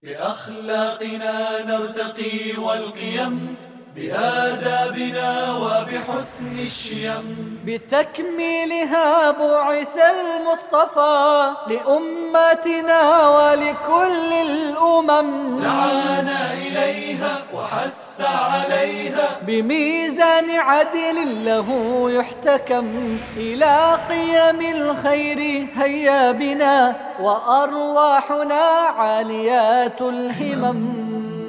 بأخلاقنا نرتقي والقيم، بآدابنا وبحسن الشيم، بتكميلها بعث المصطفى لأمتنا ولكل الأمم، دعانا إليها وحث عليها بميزان عدل له يحتكم، إلى قيم الخير هيا بنا وأرواحنا عاليات الهمم.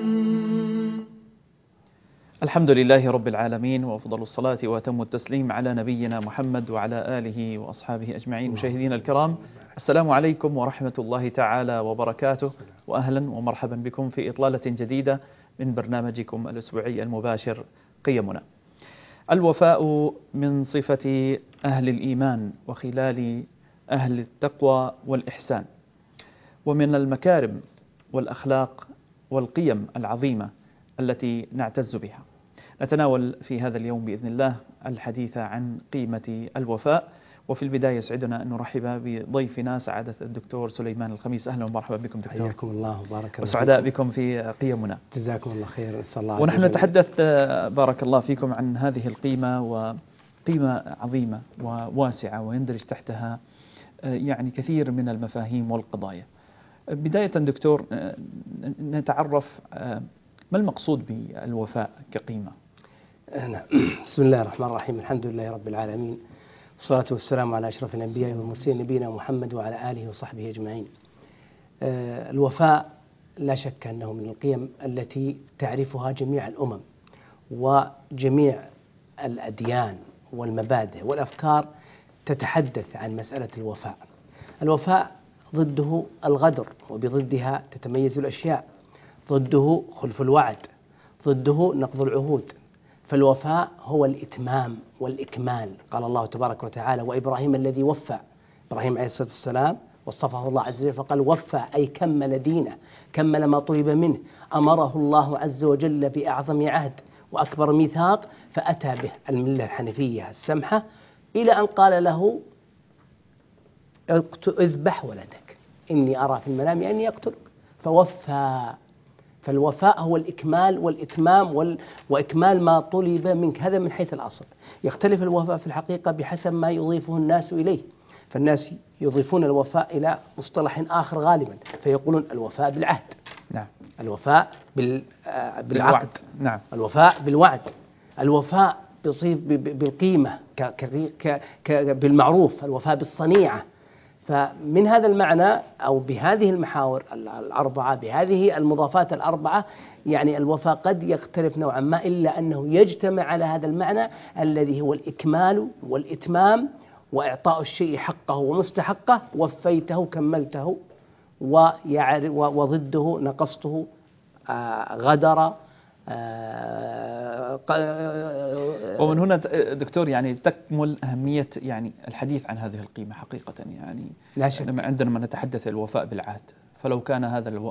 الحمد لله رب العالمين، وأفضل الصلاة وأتم التسليم على نبينا محمد وعلى آله وأصحابه أجمعين. مشاهدينا الكرام، السلام عليكم ورحمة الله تعالى وبركاته، وأهلا ومرحبا بكم في إطلالة جديدة من برنامجكم الأسبوعي المباشر قيمنا. الوفاء من صفة أهل الإيمان وخلال أهل التقوى والإحسان، ومن المكارم والأخلاق والقيم العظيمة التي نعتز بها. نتناول في هذا اليوم بإذن الله الحديث عن قيمة الوفاء، وفي البداية يسعدنا أن نرحب بضيفنا سعادة الدكتور سليمان الخميس. أهلا ومرحبا بكم دكتور. حياكم الله وبارك الله وسعداء بكم في قيمنا. جزاكم الله خير. نسأل الله ونحن نتحدث بارك الله فيكم عن هذه القيمة، وقيمة عظيمة وواسعة ويندرج تحتها يعني كثير من المفاهيم والقضايا. بداية دكتور، نتعرف ما المقصود بالوفاء كقيمة؟ بسم الله الرحمن الرحيم. الحمد لله رب العالمين، والصلاة والسلام على أشرف الأنبياء والمرسلين نبينا محمد وعلى آله وصحبه أجمعين. الوفاء لا شك أنه من القيم التي تعرفها جميع الأمم وجميع الأديان والمبادئ والأفكار تتحدث عن مسألة الوفاء. الوفاء ضده الغدر، وبضدها تتميز الأشياء. ضده خلف الوعد، ضده نقض العهود. فالوفاء هو الإتمام والإكمال. قال الله تبارك وتعالى: وإبراهيم الذي وفى. إبراهيم عليه الصلاة والسلام وصفه الله عز وجل فقال: وفى، أي كمل دينه، كمل ما طلب منه. أمره الله عز وجل بأعظم عهد وأكبر ميثاق، فأتى به الملة الحنيفية السمحة، إلى أن قال له: اذبح ولدك إني أرى في المنام أني أقتلك. فوفى. فالوفاء هو الإكمال والإتمام وإكمال ما طلب منك. هذا من حيث الأصل. يختلف الوفاء في الحقيقة بحسب ما يضيفه الناس إليه. فالناس يضيفون الوفاء إلى مصطلح آخر غالبا، فيقولون الوفاء بالعهد. نعم. الوفاء بالعقد. نعم. الوفاء بالوعد. الوفاء بالقيمة بالمعروف. الوفاء بالصنيعة. فمن هذا المعنى أو بهذه المحاور الأربعة، بهذه المضافات الأربعة، يعني الوفاء قد يختلف نوعا ما، إلا أنه يجتمع على هذا المعنى الذي هو الإكمال والإتمام وإعطاء الشيء حقه ومستحقه. وفيته كملته، وضده نقصته، غدر. ومن هنا دكتور يعني تكمل أهمية يعني الحديث عن هذه القيمة حقيقة. يعني لا شك. عندما نتحدث الوفاء بالعهد، فلو كان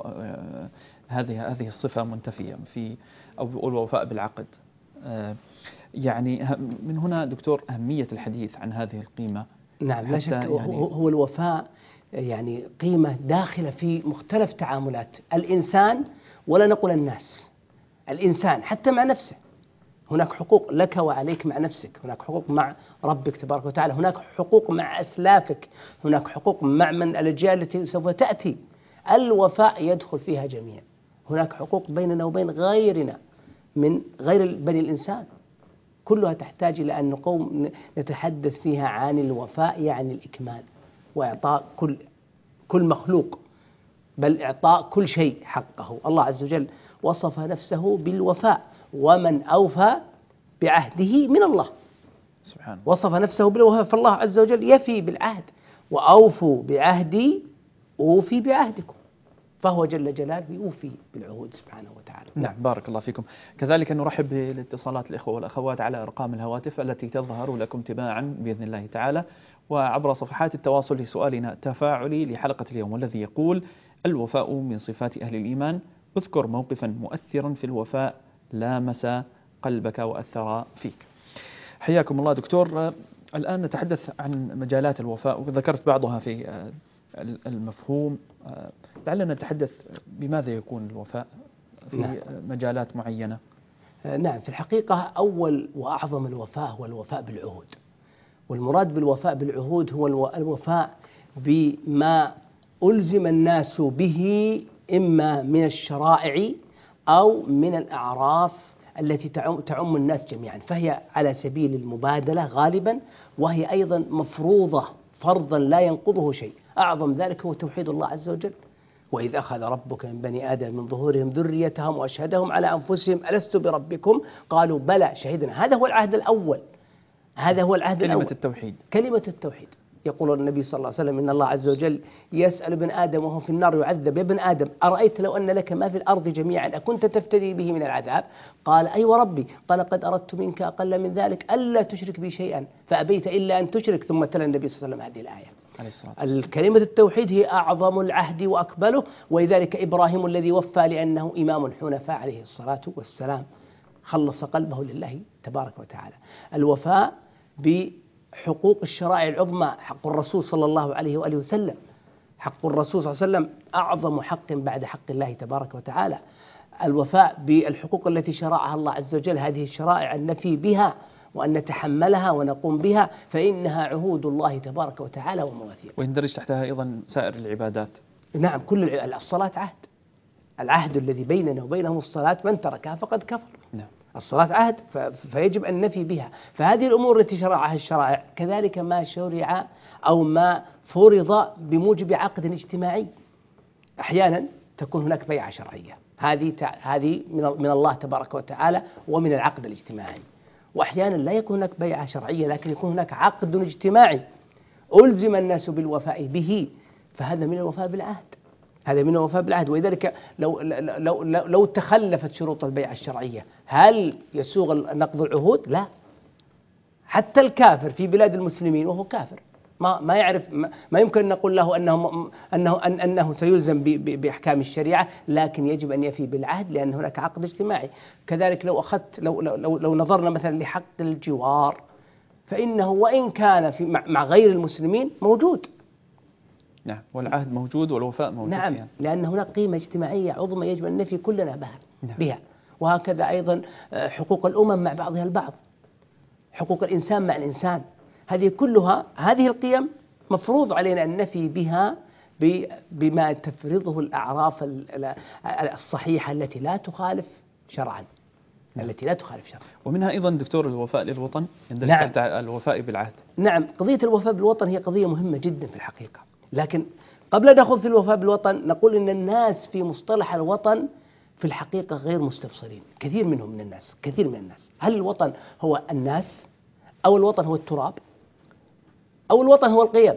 هذه الصفة منتفية في أو الوفاء بالعقد، يعني من هنا دكتور أهمية الحديث عن هذه القيمة. نعم، لا شك. يعني هو الوفاء يعني قيمة داخلة في مختلف تعاملات الإنسان، ولا نقول الناس. الإنسان حتى مع نفسه هناك حقوق لك وعليك مع نفسك، هناك حقوق مع ربك تبارك وتعالى، هناك حقوق مع أسلافك، هناك حقوق مع من الأجيال التي سوف تأتي. الوفاء يدخل فيها جميع. هناك حقوق بيننا وبين غيرنا من غير بني الإنسان، كلها تحتاج إلى أن نقوم نتحدث فيها عن الوفاء، يعني الإكمال وإعطاء كل مخلوق، بل إعطاء كل شيء حقه. الله عز وجل وصف نفسه بالوفاء: ومن أوفى بعهده من الله. سبحانه. وصف نفسه بالوفاء، فالله عز وجل يفي بالعهد: وأوفوا بعهدي أوفي بعهدكم. فهو جل جلاله يوفي بالعهود سبحانه وتعالى. نعم، بارك الله فيكم. كذلك نرحب بالاتصالات الإخوة والأخوات على أرقام الهواتف التي تظهر لكم تباعا بإذن الله تعالى، وعبر صفحات التواصل لسؤالنا التفاعلي لحلقة اليوم، والذي يقول: الوفاء من صفات أهل الإيمان، اذكر موقفا مؤثرا في الوفاء لامس قلبك وأثر فيك. حياكم الله دكتور. الآن نتحدث عن مجالات الوفاء، وذكرت بعضها المفهوم. لعلنا نتحدث بماذا يكون الوفاء في مجالات معينة. نعم، في الحقيقة أول وأعظم الوفاء هو الوفاء بالعهود، والمراد بالوفاء بالعهود هو الوفاء بما ألزم الناس به إما من الشرائع أو من الأعراف التي تعم الناس جميعا، فهي على سبيل المبادلة غالبا، وهي أيضا مفروضة فرضا لا ينقضه شيء. أعظم ذلك هو توحيد الله عز وجل، وإذ أخذ ربك من بني آدم من ظهورهم ذريتهم وأشهدهم على أنفسهم ألست بربكم قالوا بلى شهدنا. هذا هو العهد الأول، هذا هو العهد الأول، التوحيد، كلمة التوحيد. يقول النبي صلى الله عليه وسلم إن الله عز وجل يسأل ابن آدم وهو في النار يعذب: يا ابن آدم أرأيت لو أن لك ما في الأرض جميعا أكنت تفتدي به من العذاب؟ قال أي وربي. قال قد أردت منك أقل من ذلك ألا تشرك بي شيئا فأبيت إلا أن تشرك. ثم تلا النبي صلى الله عليه وسلم هذه الآية. الكلمة التوحيد هي أعظم العهد وأكمله، ولذلك إبراهيم الذي وفى لأنه إمام الحنفاء عليه الصلاة والسلام خلص قلبه لله تبارك وتعالى. الوفاء بحقوق الشرائع العظمى، حق الرسول صلى الله عليه وآله وسلم، حق الرسول صلى الله عليه وسلم أعظم حق بعد حق الله تبارك وتعالى. الوفاء بالحقوق التي شرعها الله عز وجل، هذه الشرائع النفي بها وأن نتحملها ونقوم بها، فإنها عهود الله تبارك وتعالى ومواثيق. ويندرج تحتها أيضا سائر العبادات. نعم، كل الصلاة عهد، العهد الذي بيننا وبينهم الصلاة، من تركها فقد كفر. نعم. الصلاة عهد فيجب أن نفي بها. فهذه الأمور التي شرعها الشرائع كذلك ما شرع أو ما فرض بموجب عقد اجتماعي. أحيانا تكون هناك بيعة شرعية، هذه من الله تبارك وتعالى ومن العقد الاجتماعي. وأحيانا لا يكون هناك بيعة شرعية لكن يكون هناك عقد اجتماعي ألزم الناس بالوفاء به، فهذا من الوفاء بالعهد، هذا من الوفاء بالعهد. ولذلك لو تخلفت شروط البيعة الشرعية هل يسوغ نقض العهود؟ لا. حتى الكافر في بلاد المسلمين وهو كافر ما يعرف، ما يمكن أن نقول له أنه سيلزم بأحكام الشريعة، لكن يجب أن يفي بالعهد لأن هناك عقد اجتماعي. كذلك لو نظرنا مثلا لحق الجوار، فإنه وإن كان مع غير المسلمين موجود. نعم، والعهد موجود والوفاء موجود. نعم يعني. لأن هناك قيمة اجتماعية عظمى يجب أن نفي كلنا بها. وهكذا أيضا حقوق الأمم مع بعضها البعض، حقوق الإنسان مع الإنسان، هذه كلها هذه القيم مفروض علينا أن نفي بها بما تفرضه الأعراف الصحيحة التي لا تخالف شرعا. التي لا تخالف شرعا. ومنها أيضا دكتور الوفاء للوطن يندرج تحت الوفاء بالعهد. نعم، قضية الوفاء بالوطن هي قضية مهمة جدا في الحقيقة، لكن قبل أن نأخذ في الوفاء بالوطن نقول إن الناس في مصطلح الوطن في الحقيقة غير مستبصرين، كثير من الناس. هل الوطن هو الناس أو الوطن هو التراب أو الوطن هو القيم؟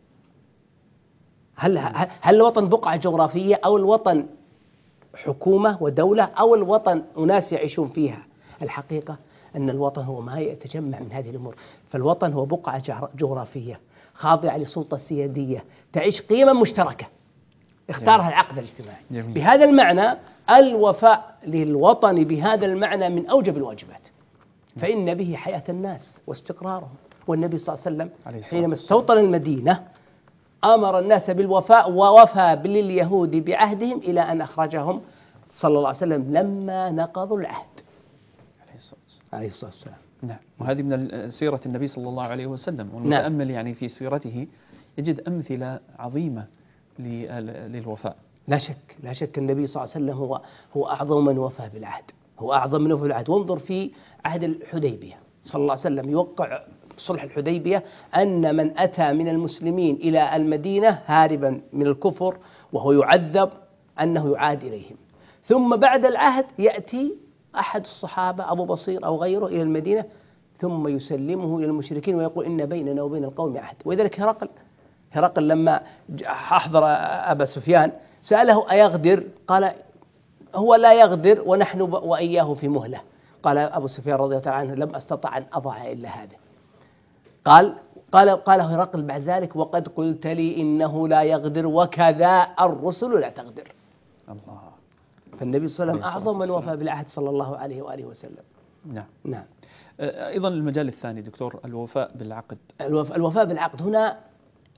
هل الوطن بقعة جغرافية أو الوطن حكومة ودولة أو الوطن أناس يعيشون فيها؟ الحقيقة أن الوطن هو ما يتجمع من هذه الأمور. فالوطن هو بقعة جغرافية خاضعة لسلطة سيادية تعيش قيمة مشتركة اختارها العقد الاجتماعي. جميل. بهذا المعنى الوفاء للوطن بهذا المعنى من أوجب الواجبات، فإن به حياة الناس واستقرارهم. والنبي صلى الله عليه وسلم حينما استوطن المدينة أمر الناس بالوفاء، ووفى لليهود بعهدهم إلى أن أخرجهم صلى الله عليه وسلم لما نقضوا العهد عليه الصلاة والسلام. نعم، وهذه من سيرة النبي صلى الله عليه وسلم، والمتأمل يعني في سيرته يجد أمثلة عظيمة للوفاء. لا شك النبي صلى الله عليه وسلم هو أعظم من وفى بالعهد، هو أعظم من وفى بالعهد. وانظر في عهد الحديبية صلى الله عليه وسلم يوقع صلح الحديبية أن من أتى من المسلمين إلى المدينة هاربا من الكفر وهو يعذب أنه يعاد إليهم، ثم بعد العهد يأتي أحد الصحابة أبو بصير أو غيره إلى المدينة ثم يسلمه إلى المشركين ويقول إن بيننا وبين القوم عهد. وذلك هرقل لما أحضر أبا سفيان سأله أيغدر؟ قال هو لا يغدر ونحن وإياه في مهلة. قال أبو سفيان رضي الله عنه لم أستطع أن أضع إلا هذا. قال هرقل بعد ذلك وقد قلت لي إنه لا يغدر وكذا الرسل لا تغدر. الله. فالنبي صلى الله عليه وسلم أعظم من وفى بالعهد صلى الله عليه وآله وسلم. نعم. أيضا المجال الثاني دكتور الوفاء بالعقد. الوفاء بالعقد هنا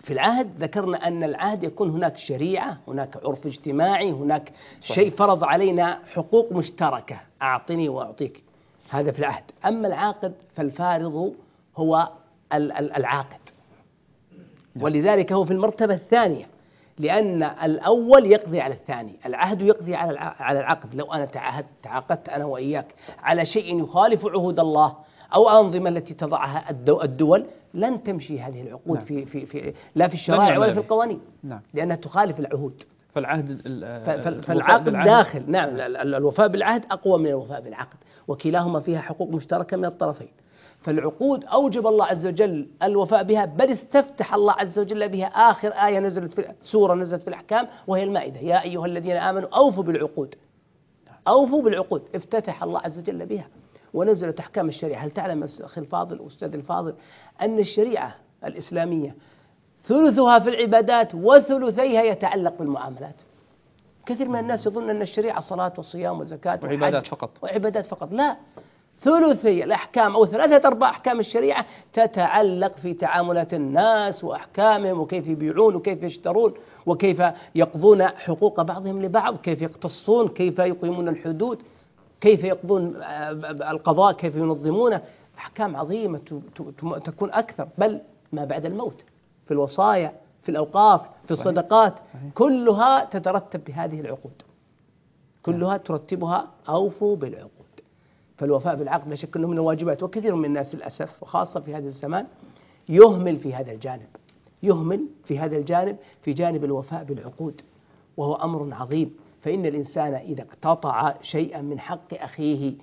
في العهد ذكرنا أن العهد يكون هناك شريعة، هناك عرف اجتماعي، هناك شيء فرض علينا حقوق مشتركة، أعطني وأعطيك، هذا في العهد. أما العاقد فالفارض هو العاقد، ولذلك هو في المرتبة الثانية، لأن الأول يقضي على الثاني. العهد يقضي على العقد. لو أنا تعاقدت أنا وإياك على شيء يخالف عهود الله أو الأنظمة التي تضعها الدول، لن تمشي هذه العقود لا في الشرائع ولا في القوانين، لأنها تخالف العهود. فالعقد داخل، نعم، الوفاء بالعهد أقوى من الوفاء بالعقد، وكلاهما فيها حقوق مشتركة من الطرفين. فالعقود أوجب الله عز وجل الوفاء بها، بل استفتح الله عز وجل بها. آخر آية نزلت في سورة نزلت في الأحكام وهي المائدة: يا أيها الذين آمنوا أوفوا بالعقود. أوفوا بالعقود افتتح الله عز وجل بها، ونزلت أحكام الشريعة. هل تعلم أخي الفاضل وأستاذ الفاضل أن الشريعة الإسلامية ثلثها في العبادات وثلثيها يتعلق بالمعاملات؟ كثير من الناس يظن أن الشريعة صلاة وصيام وزكاة وعبادات فقط. لا، ثلثي الأحكام أو 3/4 أحكام الشريعة تتعلق في تعاملات الناس وأحكامهم، وكيف يبيعون وكيف يشترون وكيف يقضون حقوق بعضهم لبعض، كيف يقتصون، كيف يقيمون الحدود، كيف يقضون القضاء، كيف ينظمونه. أحكام عظيمة تكون أكثر، بل ما بعد الموت، في الوصايا، في الأوقاف، في الصدقات، كلها تترتب بهذه العقود، كلها ترتبها أوفوا بالعقود. فالوفاء بالعقد لا شك أنه من الواجبات، وكثير من الناس للأسف وخاصة في هذا الزمان يهمل في هذا الجانب، في جانب الوفاء بالعقود، وهو أمر عظيم. فإن الإنسان إذا اقتطع شيئا من حق أخيه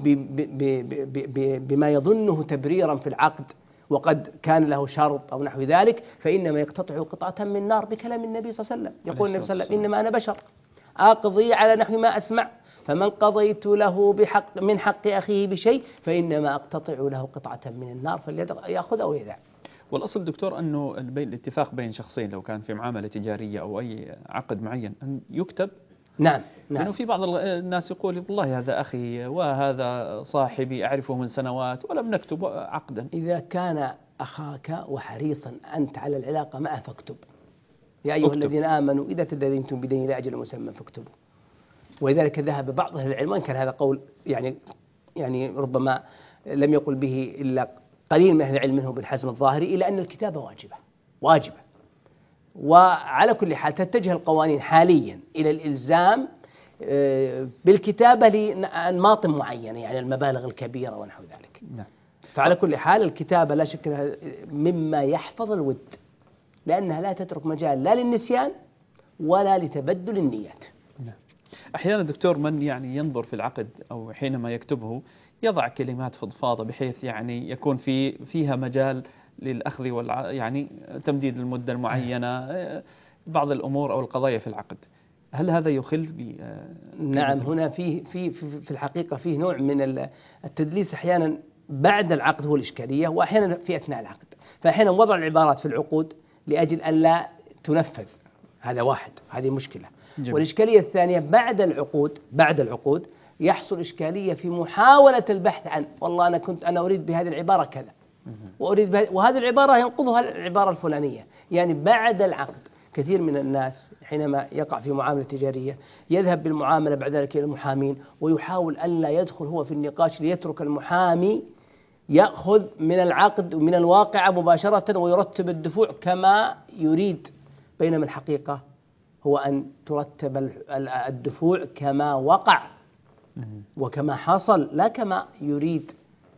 بما يظنه تبريرا في العقد، وقد كان له شرط أو نحو ذلك، فإنما يقتطع قطعة من نار، بكلام النبي صلى الله عليه وسلم. يقول النبي صلى الله عليه وسلم: إنما أنا بشر أقضي على نحو ما أسمع، فمن قضيت له من حق أخيه بشيء فإنما أقتطع له قطعة من النار فليأخذ أو يدع. والأصل دكتور أنه الاتفاق بين شخصين لو كان في معاملة تجارية أو أي عقد معين أن يكتب. نعم. لأنه في بعض الناس يقول والله هذا أخي وهذا صاحبي أعرفه من سنوات ولم نكتب عقدا. إذا كان أخاك وحريصا أنت على العلاقة معه فاكتب. يا أيها الذين آمنوا إذا تداينتم بدين إلى أجل مسمى فاكتبوا. ولذلك ذهب بعض أهل العلم، وإن كان هذا قول يعني ربما لم يقل به إلا قليل من أهل العلم منه ابن حزم الظاهري، إلى أن الكتابة واجبة. وعلى كل حال تتجه القوانين حاليا إلى الإلزام بالكتابة لأنماط معينة، يعني المبالغ الكبيرة ونحو ذلك. فعلى كل حال الكتابة لا شك أنها مما يحفظ الود، لأنها لا تترك مجال لا للنسيان ولا لتبدل النيات. أحيانا دكتور من ينظر في العقد أو حينما يكتبه يضع كلمات فضفاضة بحيث يكون فيها مجال للأخذ تمديد المدة المعينة، بعض الأمور أو القضايا في العقد. هل هذا يخل نعم، هنا في الحقيقة فيه نوع من التدليس أحيانا بعد العقد هو الإشكالية، وأحيانا في أثناء العقد. فأحيانا وضع العبارات في العقود لأجل أن لا تنفذ، هذا واحد، هذه مشكلة. والإشكالية الثانية بعد العقود يحصل إشكالية في محاولة البحث عن والله أنا أريد بهذه العبارة كذا، وهذه العبارة ينقضها العبارة الفلانية. يعني بعد العقد كثير من الناس حينما يقع في معاملة تجارية يذهب بالمعاملة بعد ذلك إلى المحامين، ويحاول أن لا يدخل هو في النقاش، ليترك المحامي يأخذ من العقد ومن الواقع مباشرة ويرتب الدفوع كما يريد، بينما الحقيقة هو أن ترتب الدفوع كما وقع وكما حصل، لا كما يريد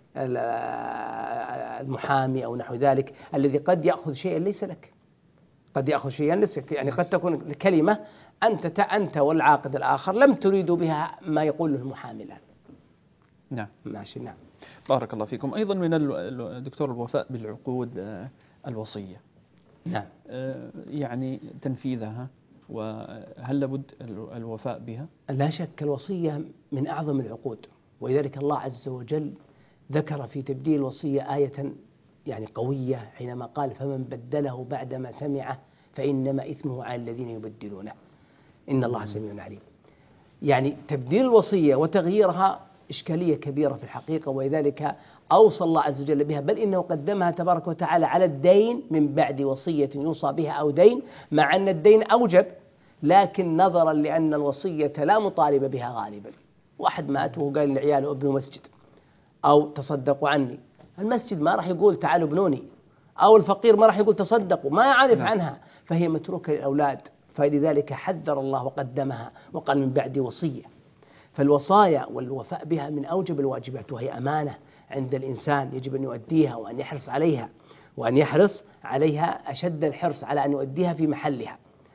المحامي أو نحو ذلك، الذي قد يأخذ شيئا ليس لك، قد يأخذ شيئا ليس لك. يعني قد تكون كلمة أنت والعاقد الآخر لم تريدوا بها ما يقوله المحامي الآن. نعم. ماشي. نعم. بارك الله فيكم. أيضا من الدكتور الوفاء بالعقود الوصية. نعم. تنفيذها، وهل لابد الوفاء بها؟ لا شك الوصية من أعظم العقود، ولذلك الله عز وجل ذكر في تبديل الوصية آية قوية حينما قال: فمن بدله بعدما سمعه فإنما إثمه على الذين يبدلونه إن الله سميع عليم. يعني تبديل الوصية وتغييرها إشكالية كبيرة في الحقيقة، ولذلك أوصى الله عز وجل بها، بل إنه قدمها تبارك وتعالى على الدين من بعد وصية يوصى بها أو دين، مع أن الدين أوجب، لكن نظرا لأن الوصية لا مطالب بها غالبا. واحد مات وهو قال لعياله ابنوا مسجد أو تصدقوا عني، المسجد ما راح يقول تعالوا ابنوني، أو الفقير ما راح يقول تصدقوا، ما يعرف عنها، فهي متروكة للأولاد، فلذلك حذر الله وقدمها وقال من بعد وصية. فالوصايا والوفاء بها من أوجب الواجبات، وهي أمانة عند الإنسان يجب أن يؤديها وأن يحرص عليها، وأن يحرص عليها أشد الحرص على أن يؤديها في محلها،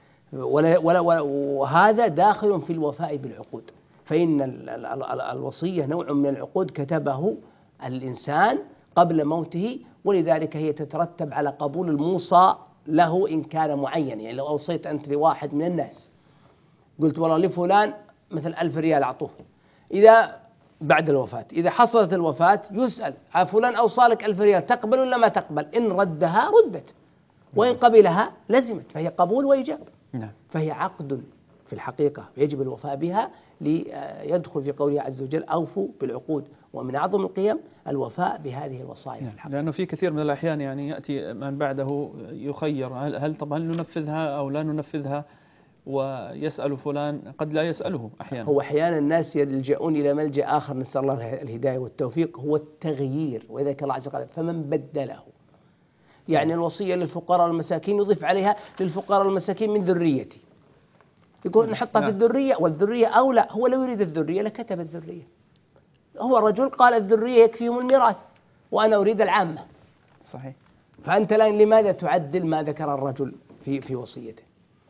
وهذا داخل في الوفاء بالعقود. فإن الوصية نوع من العقود كتبه الإنسان قبل موته، ولذلك هي تترتب على قبول الموصى له إن كان معين. يعني لو أوصيت أنت لواحد من الناس قلت والله لفلان مثل 1000 ريال أعطوه، إذا بعد الوفاة إذا حصلت الوفاة يسأل فلان أوصالك 1000 ريال تقبل ولا ما تقبل؟ إن ردها ردت، وإن قبلها لزمت، فهي قبول وإيجاب. فهي عقد في الحقيقة يجب الوفاء بها ليدخل في قوله عز وجل أوفوا بالعقود. ومن أعظم القيم الوفاء بهذه الوصايا في الحقيقة. لأنه في كثير من الأحيان يعني يأتي من بعده يخير هل طبعا ننفذها أو لا ننفذها، ويسأل فلان قد لا يسأله أحيانا. هو أحيانا الناس يلجؤون إلى ملجأ آخر، نسأل الله الهداية والتوفيق، هو التغيير، وذلك الله عز وجل فمن بدله. يعني الوصية للفقراء والمساكين يضيف عليها للفقراء والمساكين من ذريتي، يقول نحطها في الذرية، والذرية أولى. هو لو يريد الذرية لكتب الذرية، هو رجل قال الذرية يكفيهم الميراث وأنا أريد العامة. صحيح. فأنت الآن لماذا تعدل ما ذكر الرجل في وصيته؟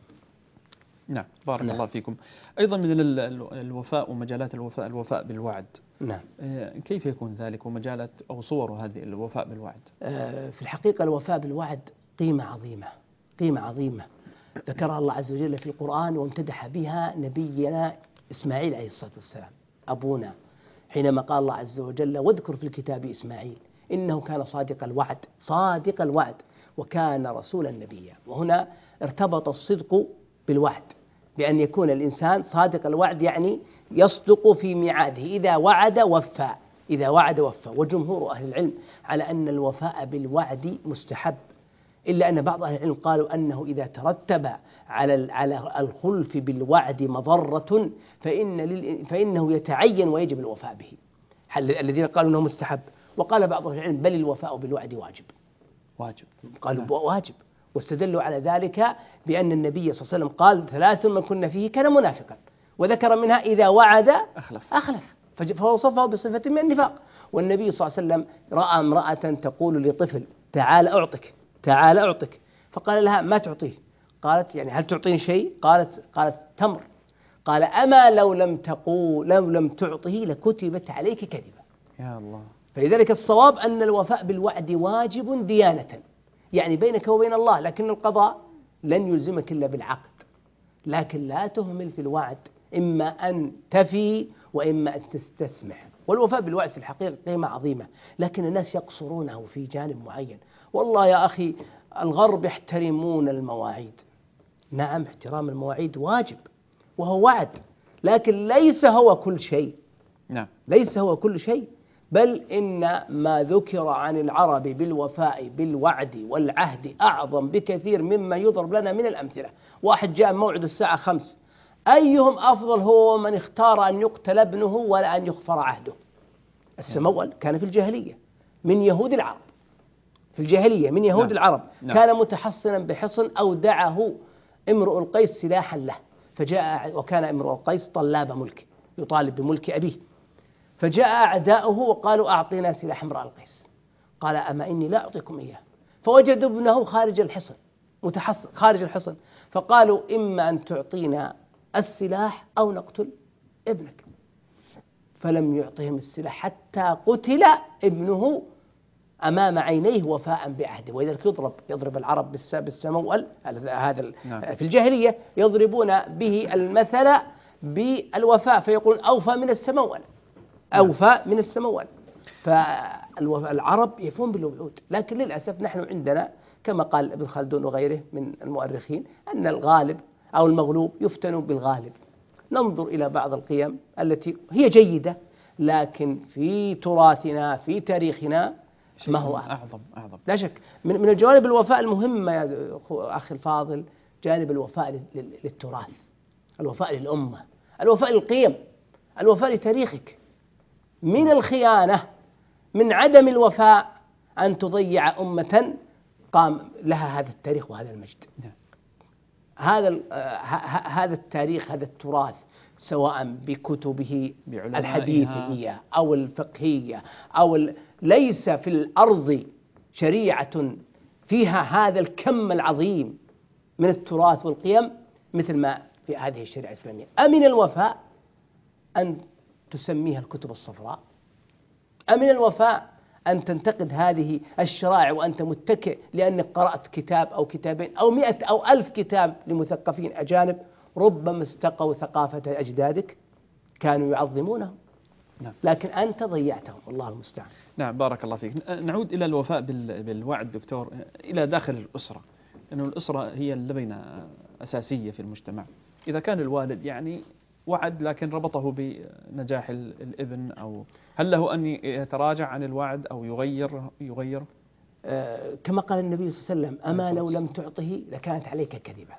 نعم بارك الله فيكم. أيضا من الوفاء ومجالات الوفاء بالوعد. نعم. كيف يكون ذلك ومجالات أو صور هذه الوفاء بالوعد؟ في الحقيقة الوفاء بالوعد قيمة عظيمة، قيمة عظيمة ذكرها الله عز وجل في القرآن وامتدح بها نبينا إسماعيل عليه الصلاة والسلام أبونا، حينما قال الله عز وجل واذكر في الكتاب إسماعيل إنه كان صادق الوعد، صادق الوعد وكان رسولا نبيا. وهنا ارتبط الصدق بالوعد، بأن يكون الإنسان صادق الوعد، يعني يصدق في ميعاده، إذا وعد وفى، إذا وعد وفى. وجمهور أهل العلم على أن الوفاء بالوعد مستحب، إلا أن بعض أهل العلم قالوا أنه إذا ترتب على الخلف بالوعد مضرة فإنه يتعين ويجب الوفاء به، الذين قالوا أنه مستحب. وقال بعض أهل العلم بل الوفاء بالوعد واجب، قالوا واجب، واستدلوا على ذلك بأن النبي صلى الله عليه وسلم قال 3 من كن فيه كان منافقا، وذكر منها إذا وعد أخلف، فوصفه بصفة من النفاق. والنبي صلى الله عليه وسلم رأى امرأة تقول لطفل تعال أعطك، فقال لها ما تعطيه؟ قالت يعني هل تعطيني شيء؟ قالت تمر. قال أما لو لم تعطه لكتبت عليك كذبا. يا الله. فلذلك الصواب أن الوفاء بالوعد واجب ديانة، يعني بينك وبين الله، لكن القضاء لن يلزمك إلا بالعقد. لكن لا تهمل في الوعد، إما أن تفي وإما أن تستسمح. والوفاء بالوعد في الحقيقة قيمة عظيمة، لكن الناس يقصرونه في جانب معين. والله يا أخي الغرب يحترمون المواعيد، نعم احترام المواعيد واجب وهو وعد، لكن ليس هو كل شيء. نعم. ليس هو كل شيء، بل إن ما ذكر عن العرب بالوفاء بالوعد والعهد أعظم بكثير مما يضرب لنا من الأمثلة. واحد جاء موعد الساعة 5، أيهم أفضل هو من اختار أن يقتل ابنه ولا أن يغفر عهده؟ السمول كان في الجاهلية من يهود العرب، في الجاهلية من يهود العرب، كان متحصنا بحصن أودعه امرؤ القيس سلاحا له، فجاء وكان امرؤ القيس طلاب ملك يطالب بملك أبيه، فجاء أعداؤه وقالوا أعطينا سلاح امرؤ القيس، قال أما إني لا أعطيكم إياه، فوجدوا ابنه خارج الحصن متحصن خارج الحصن، فقالوا إما أن تعطينا السلاح أو نقتل ابنك، فلم يعطهم السلاح حتى قتل ابنه أمام عينيه وفاء بعهده. ولذلك يضرب العرب بالسمول هذا في الجاهلية، يضربون به المثل بالوفاء، فيقولون أوفى من السمول، أوفى من السمول. فالعرب يفون بالوعود، لكن للأسف نحن عندنا كما قال ابن خلدون وغيره من المؤرخين أن الغالب أو المغلوب يفتن بالغالب. ننظر إلى بعض القيم التي هي جيدة، لكن في تراثنا في تاريخنا ما هو أعظم. لا شك من الجوانب الوفاء المهمة يا أخي الفاضل جانب الوفاء للتراث، الوفاء للأمة، الوفاء للقيم، الوفاء لتاريخك. من الخيانة، من عدم الوفاء أن تضيع أمة قام لها هذا التاريخ وهذا المجد. هذا التاريخ، هذا التراث، سواء بكتبه الحديثية أو الفقهية ليس في الأرض شريعة فيها هذا الكم العظيم من التراث والقيم مثل ما في هذه الشريعة الإسلامية. أمن الوفاء أن تسميها الكتب الصفراء، أمن الوفاء أن تنتقد هذه الشرائع وأنت متكئ لأنك قرأت كتاب أو كتابين أو 100 أو 1000 كتاب لمثقفين أجانب ربما استقوا ثقافة أجدادك كانوا يعظمونه. نعم. لكن أنت ضيعتهم، الله المستعان. نعم، بارك الله فيك. نعود إلى الوفاء بالوعد دكتور إلى داخل الأسرة، لأن الأسرة هي اللبنة أساسية في المجتمع. إذا كان الوالد يعني وعد لكن ربطه بنجاح الابن، أو هل له أن يتراجع عن الوعد أو يغير؟ كما قال النبي صلى الله عليه وسلم: أما لو لم تعطه لكانت عليك كذبة.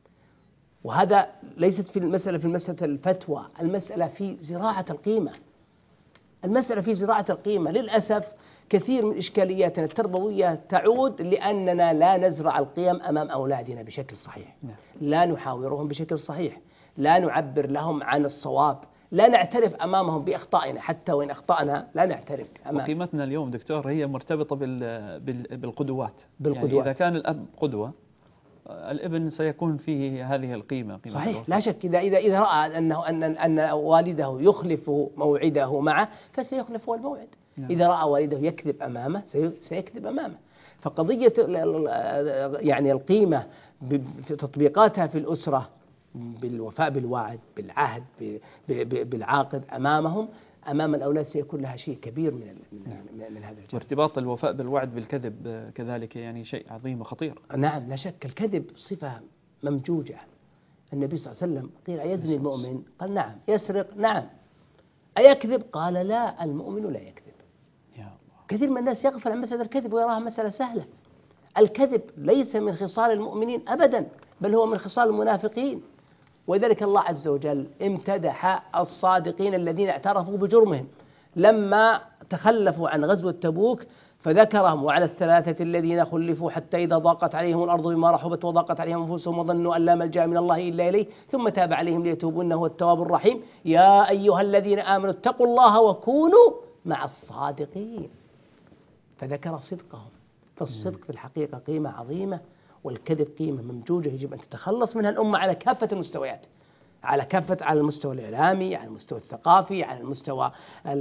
وهذا ليست في مسألة الفتوى، المسألة في زراعة القيمة، المسألة في زراعة القيمة. للأسف كثير من إشكالياتنا التربوية تعود لأننا لا نزرع القيم أمام أولادنا بشكل صحيح، لا نحاورهم بشكل صحيح، لا نعبر لهم عن الصواب، لا نعترف أمامهم بأخطائنا، حتى وإن أخطأنا لا نعترف أمامهم. وقيمتنا اليوم دكتور هي مرتبطة بالقدوات. يعني إذا كان الأب قدوة الابن سيكون فيه هذه القيمة صحيح الوفاء. لا شك. إذا رأى أن والده يخلف موعده معه فسيخلف هو الموعد. نعم. إذا رأى والده يكذب أمامه سيكذب أمامه. فقضية يعني القيمة بتطبيقاتها في الأسرة بالوفاء بالوعد، بالعهد، بالعاقد أمامهم، أمام الأولاد سيكون لها شيء كبير من هذا الجانب. وارتباط الوفاء بالوعد بالكذب كذلك يعني شيء عظيم وخطير. نعم لا شك. الكذب صفة ممجوجة. النبي صلى الله عليه وسلم قيل: أيزني المؤمن؟ قال: نعم. يسرق؟ نعم. أيكذب؟ قال: لا، المؤمن لا يكذب. يا الله. كثير من الناس يغفل عن مسألة الكذب ويراها مسألة سهلة. الكذب ليس من خصال المؤمنين أبدا، بل هو من خصال المنافقين. ولذلك الله عز وجل امتدح الصادقين الذين اعترفوا بجرمهم لما تخلفوا عن غزوة تبوك، فذكرهم: وعلى الثلاثة الذين خلفوا حتى إذا ضاقت عليهم الأرض بما رحبت وضاقت عليهم أنفسهم وظنوا أن لا ملجأ من الله إلا إليه ثم تاب عليهم ليتوبوا إنه هو التواب الرحيم. يا أيها الذين آمنوا اتقوا الله وكونوا مع الصادقين. فذكر صدقهم. فالصدق في الحقيقة قيمة عظيمة، والكذب قيمة ممجوجة يجب أن تتخلص منها الأمة على كافة المستويات، على المستوى الإعلامي، على المستوى الثقافي، على المستوى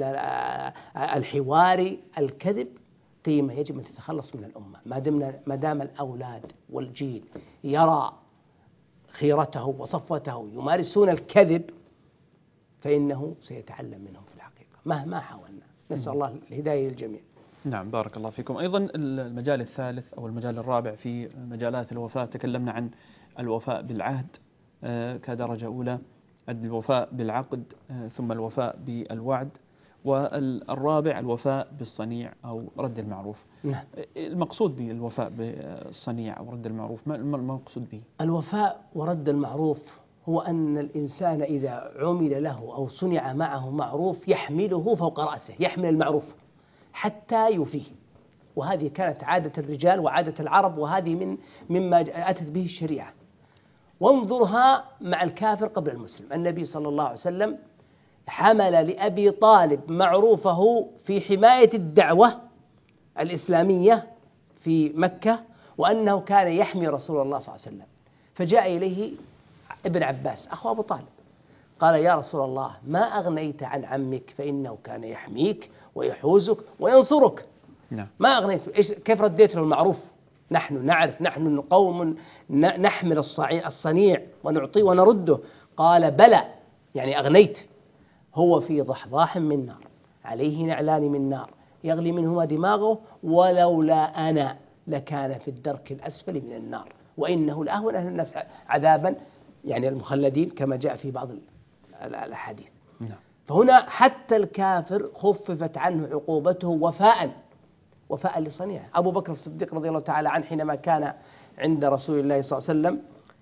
الحواري. الكذب قيمة يجب أن تتخلص من الأمة. ما دام الأولاد والجيل يرى خيرته وصفوته يمارسون الكذب فإنه سيتعلم منهم في الحقيقة مهما حاولنا. نسأل الله الهداية للجميع. نعم، بارك الله فيكم. أيضا المجال الثالث أو المجال الرابع في مجالات الوفاء، تكلمنا عن الوفاء بالعهد كدرجة أولى، الوفاء بالعقد، ثم الوفاء بالوعد، والرابع الوفاء بالصنيع أو رد المعروف. نعم. المقصود بالوفاء بالصنيع أو رد المعروف، ما المقصود به؟ الوفاء ورد المعروف هو أن الإنسان إذا عمل له أو صنع معه معروف يحمله فوق رأسه، يحمل المعروف حتى يوفيه. وهذه كانت عادة الرجال وعادة العرب، وهذه مما أتت به الشريعة. وانظرها مع الكافر قبل المسلم. النبي صلى الله عليه وسلم حمل لأبي طالب معروفه في حماية الدعوة الإسلامية في مكة، وأنه كان يحمي رسول الله صلى الله عليه وسلم. فجاء إليه ابن عباس أخو أبو طالب قال: يا رسول الله، ما أغنيت عن عمك فإنه كان يحميك ويحوزك وينصرك. نعم. ما أغنيت، كيف رديت له المعروف؟ نحن نعرف، نحن قوم نحمل الصنيع ونعطيه ونرده. قال: بلى، يعني أغنيت. هو في ضحضاح من نار، عليه نعلان من نار، يغلي منهما دماغه، ولولا أنا لكان في الدرك الأسفل من النار، وإنه لأهون أهل الناس عذابا، يعني المخلدين كما جاء في بعض الأحاديث. نعم. فهنا حتى الكافر خففت عنه عقوبته وفاء لصنيعه. أبو بكر الصديق رضي الله تعالى عنه حينما كان عند رسول الله صلى الله عليه وسلم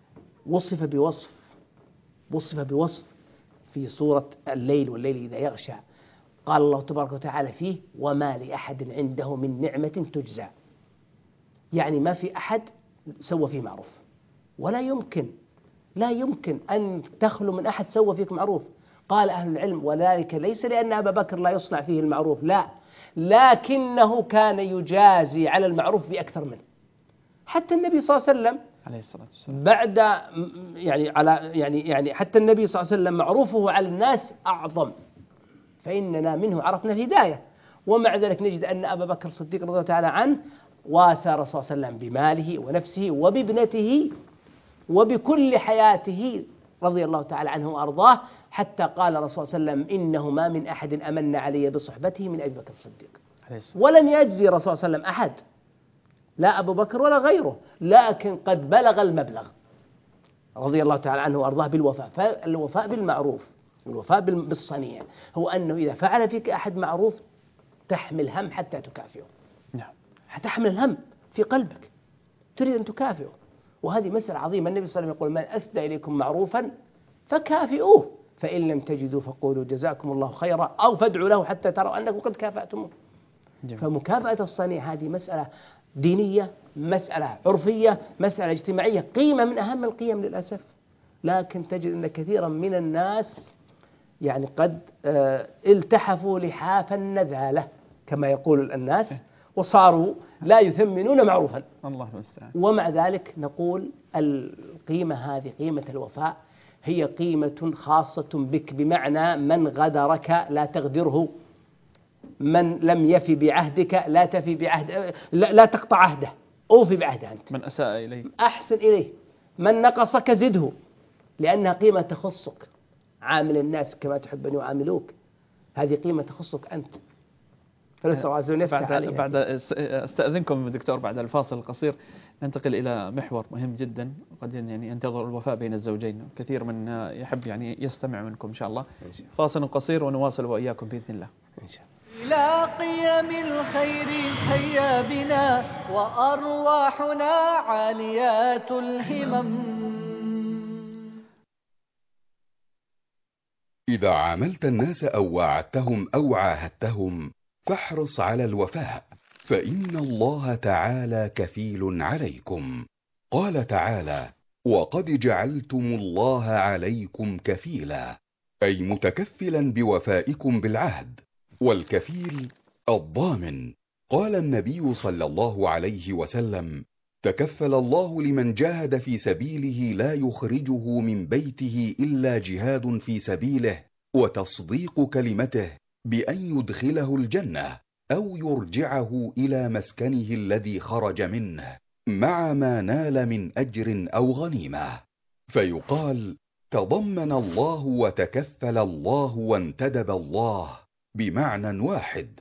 وصف بوصف في سورة الليل والليل إذا يغشى، قال الله تبارك وتعالى فيه: وما لأحد عنده من نعمة تجزى. يعني ما في أحد سوى فيه معروف، ولا يمكن أن تخلو من أحد سوى فيك معروف. قال أهل العلم: وذلك ليس لأن أبا بكر لا يصنع فيه المعروف، لا، لكنه كان يجازي على المعروف بأكثر منه. حتى النبي صلى الله عليه وسلم عليه الصلاة والسلام بعد يعني حتى النبي صلى الله عليه وسلم معروفه على الناس أعظم، فإننا منه عرفنا الهداية. ومع ذلك نجد أن أبا بكر الصديق رضي الله تعالى عنه واسى رسول الله صلى الله عليه وسلم بماله ونفسه وبابنته وبكل حياته رضي الله تعالى عنه وأرضاه، حتى قال رسول الله صلى الله عليه وسلم: إنه ما من أحد أمن علي بصحبته من أبي بكر الصديق. ولن يجزي رسول الله صلى الله عليه وسلم أحد، لا أبو بكر ولا غيره، لكن قد بلغ المبلغ رضي الله تعالى عنه وأرضاه بالوفاء. فالوفاء بالمعروف، الوفاء بالصنيع، هو أنه إذا فعل فيك أحد معروف تحمل هم حتى تكافئه. نعم. تحمل الهم في قلبك، تريد أن تكافئه، وهذه مسألة عظيمة. النبي صلى الله عليه وسلم يقول: من أسدى إليكم معروفا فكافئوه، فإن لم تجدوا فقولوا جزاكم الله خيرا، أو فادعوا له حتى تروا أنكم قد كافأتموه. فمكافأة الصنيع هذه مسألة دينية، مسألة عرفية، مسألة اجتماعية، قيمة من أهم القيم للأسف. لكن تجد أن كثيرا من الناس يعني قد التحفوا لحاف النذالة كما يقول الناس، وصاروا لا يثمنون معروفا. الله المستعان. ومع ذلك نقول القيمة هذه، قيمة الوفاء، هي قيمة خاصة بك، بمعنى من غدرك لا تغدره، من لم يفي بعهدك لا تفي بعهد، لا تقطع عهده، أوفي بعهده أنت. من أساء إليه أحسن إليه، من نقصك زده، لأنها قيمة تخصك. عامل الناس كما تحب أن يعاملوك، هذه قيمة تخصك أنت. بعد استأذنكم دكتور، بعد الفاصل القصير ننتقل إلى محور مهم جدا قد يعني ينتظر الوفاء بين الزوجين، كثير من يحب يعني يستمع منكم إن شاء الله. فاصل قصير ونواصل وإياكم بإذن الله إن شاء الله. إلى قيم الخير هيا بنا، وأرواحنا عاليات الهمم. إذا عاملت الناس أو وعدتهم أو عاهدتهم فاحرص على الوفاء، فإن الله تعالى كفيل عليكم. قال تعالى: وقد جعلتم الله عليكم كفيلا، أي متكفلا بوفائكم بالعهد. والكفيل الضامن. قال النبي صلى الله عليه وسلم: تكفل الله لمن جاهد في سبيله لا يخرجه من بيته إلا جهاد في سبيله وتصديق كلمته بأن يدخله الجنة أو يرجعه إلى مسكنه الذي خرج منه مع ما نال من أجر أو غنيمة. فيقال: تضمن الله وتكفل الله وانتدب الله بمعنى واحد،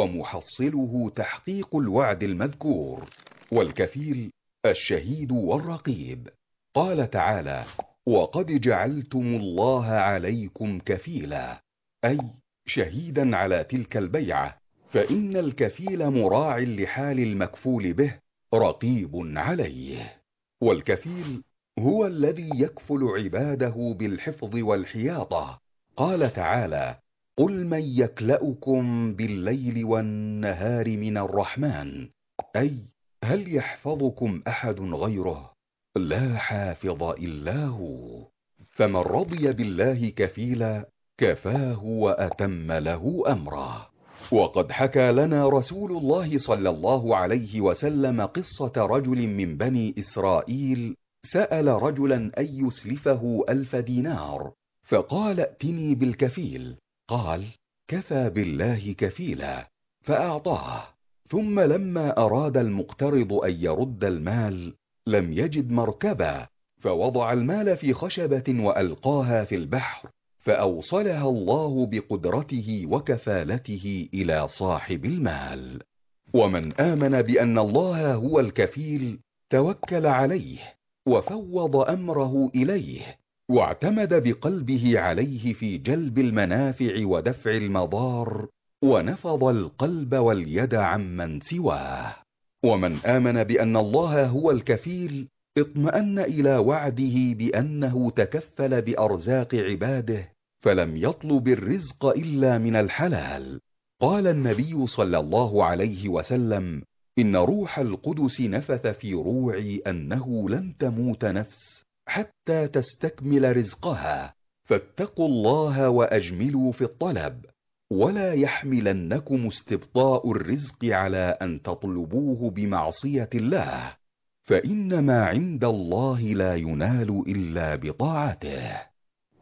ومحصله تحقيق الوعد المذكور. والكفيل الشهيد والرقيب. قال تعالى: وقد جعلتم الله عليكم كفيلا، أي شهيدا على تلك البيعة، فإن الكفيل مراع لحال المكفول به رقيب عليه. والكفيل هو الذي يكفل عباده بالحفظ والحياطة. قال تعالى: قل من يكلؤكم بالليل والنهار من الرحمن، أي هل يحفظكم أحد غيره؟ لا حافظ إلا هو. فمن رضي بالله كفيلا كفاه وأتم له أمره. وقد حكى لنا رسول الله صلى الله عليه وسلم قصة رجل من بني إسرائيل سأل رجلا أن يسلفه 1000 دينار، فقال: ائتني بالكفيل. قال: كفى بالله كفيلا، فأعطاه. ثم لما أراد المقترض أن يرد المال لم يجد مركبا، فوضع المال في خشبة وألقاها في البحر، فأوصلها الله بقدرته وكفالته إلى صاحب المال. ومن آمن بأن الله هو الكفيل توكل عليه وفوض أمره إليه، واعتمد بقلبه عليه في جلب المنافع ودفع المضار، ونفض القلب واليد عمن سواه. ومن آمن بأن الله هو الكفيل اطمأن إلى وعده بأنه تكفل بأرزاق عباده، فلم يطلب الرزق إلا من الحلال. قال النبي صلى الله عليه وسلم: إن روح القدس نفث في روعي أنه لن تموت نفس حتى تستكمل رزقها، فاتقوا الله وأجملوا في الطلب، ولا يحملنكم استبطاء الرزق على أن تطلبوه بمعصية الله، فإن ما عند الله لا ينال إلا بطاعته.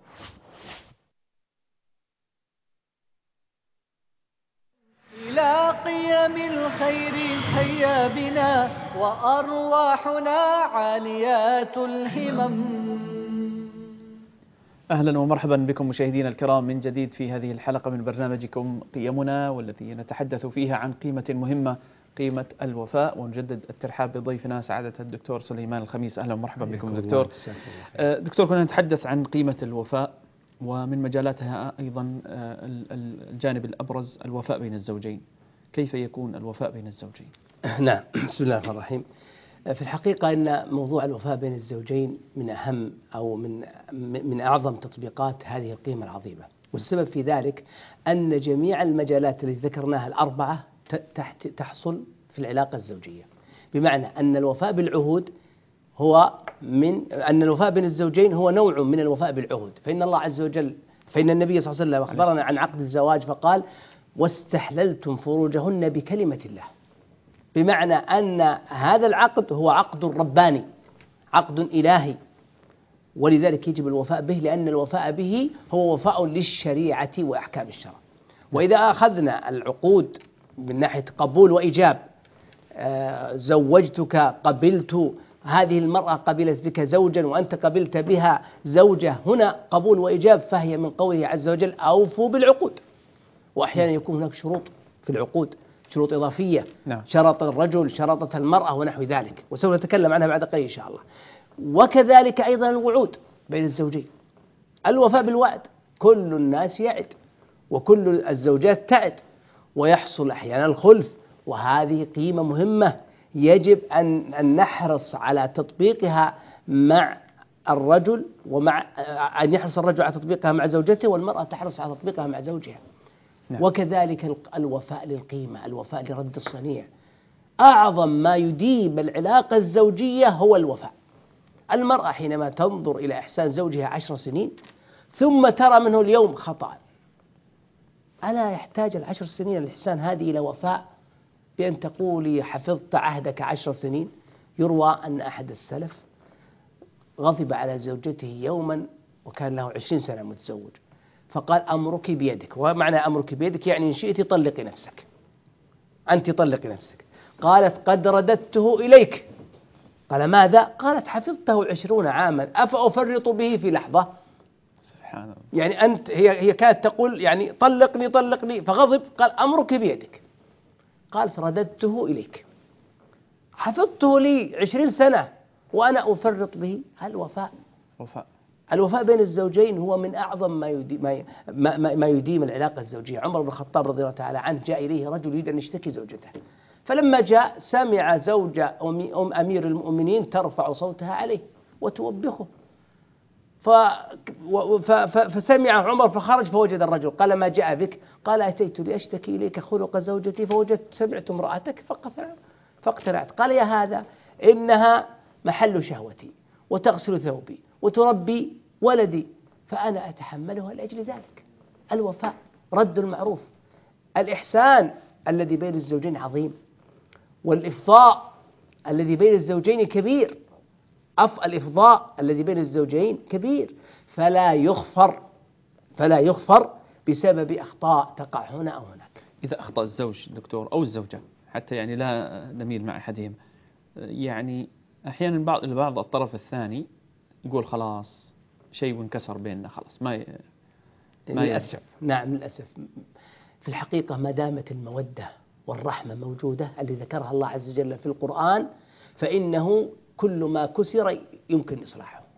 إلى قيم الخير هيا بنا وأرواحنا عاليات الهمم. أهلا ومرحبا بكم مشاهدينا الكرام من جديد في هذه الحلقة من برنامجكم قيمنا، والتي نتحدث فيها عن قيمة مهمة، قيمة الوفاء. ونجدد الترحاب بضيفنا سعادة الدكتور سليمان الخميس. أهلا ومرحبا بكم دكتور. دكتور، كنا نتحدث عن قيمة الوفاء، ومن مجالاتها أيضا الجانب الأبرز الوفاء بين الزوجين. كيف يكون الوفاء بين الزوجين؟ نعم، بسم الله الرحمن الرحيم. في الحقيقة أن موضوع الوفاء بين الزوجين من أهم أو من أعظم تطبيقات هذه القيمة العظيمة، والسبب في ذلك أن جميع المجالات التي ذكرناها الأربعة تحصل في العلاقة الزوجية، بمعنى أن الوفاء بالعهود أن الوفاء بين الزوجين هو نوع من الوفاء بالعهود. فإن الله عز وجل، فإن النبي صلى الله عليه وسلم أخبرنا عن عقد الزواج فقال: واستحللتم فروجهن بكلمة الله، بمعنى أن هذا العقد هو عقد رباني، عقد إلهي، ولذلك يجب الوفاء به، لأن الوفاء به هو وفاء للشريعة وأحكام الشرع. وإذا أخذنا العقود من ناحية قبول وإيجاب، زوجتك، قبلت هذه المرأة، قبلت بك زوجا وأنت قبلت بها زوجة، هنا قبول وإيجاب، فهي من قوله عز وجل: أوفوا بالعقود. وأحيانا يكون هناك شروط في العقود، شروط إضافية، شرط الرجل، شرطت المرأة، ونحو ذلك، وسوف نتكلم عنها بعد قليل إن شاء الله. وكذلك أيضا الوعود بين الزوجين، الوفاء بالوعد، كل الناس يعد وكل الزوجات تعد، ويحصل أحيانا الخلف، وهذه قيمة مهمة يجب أن نحرص على تطبيقها مع الرجل، ومع أن يحرص الرجل على تطبيقها مع زوجته، والمرأة تحرص على تطبيقها مع زوجها. وكذلك الوفاء للقيمة، الوفاء لرد الصنيع. أعظم ما يديم العلاقة الزوجية هو الوفاء. المرأة حينما تنظر إلى إحسان زوجها 10 سنين ثم ترى منه اليوم خطأ، ألا يحتاج 10 سنين الإحسان هذه إلى وفاء، بأن تقولي حفظت عهدك 10 سنين؟ يروى أن أحد السلف غضب على زوجته يوما وكان له 20 سنة متزوج، فقال: أمرك بيدك. ومعنى أمرك بيدك يعني إن شئت طلقي نفسك، أنت طلقي نفسك. قالت: قد رددته إليك. قال: ماذا؟ قالت: حفظته 20 عاما، أفأفرط به في لحظة؟ سبحان الله. يعني أنت، هي كانت تقول يعني طلقني طلقني، فغضب، قال: أمرك بيدك. قالت: رددته إليك، حفظته لي 20 سنة وأنا أفرط به. الوفاء بين الزوجين هو من أعظم ما يديم العلاقة الزوجية. عمر بن الخطاب رضي الله تعالى عنه جاء إليه رجل يريد أن يشتكي زوجته، فلما جاء سمع زوجة أمير المؤمنين ترفع صوتها عليه وتوبخه، فسمع عمر فخرج فوجد الرجل. قال: ما جاء بك؟ قال: أتيت لأشتكي إليك خلق زوجتي سمعت امرأتك فاقتنعت. قال: يا هذا، إنها محل شهوتي وتغسل ثوبي وتربي ولدي، فأنا أتحملها لأجل ذلك. الوفاء، رد المعروف، الإحسان الذي بين الزوجين عظيم، والإفضاء الذي بين الزوجين كبير. الإفضاء الذي بين الزوجين كبير، فلا يغفر بسبب أخطاء تقع هنا أو هناك. إذا أخطأ الزوج دكتور أو الزوجة، حتى يعني لا نميل مع أحدهم، يعني أحيانا البعض الطرف الثاني يقول خلاص شيء انكسر بيننا، خلاص ما للأسف. نعم للأسف. في الحقيقة ما دامت المودة والرحمة موجودة اللي ذكرها الله عز وجل في القرآن، فإنه كل ما كسر يمكن إصلاحه.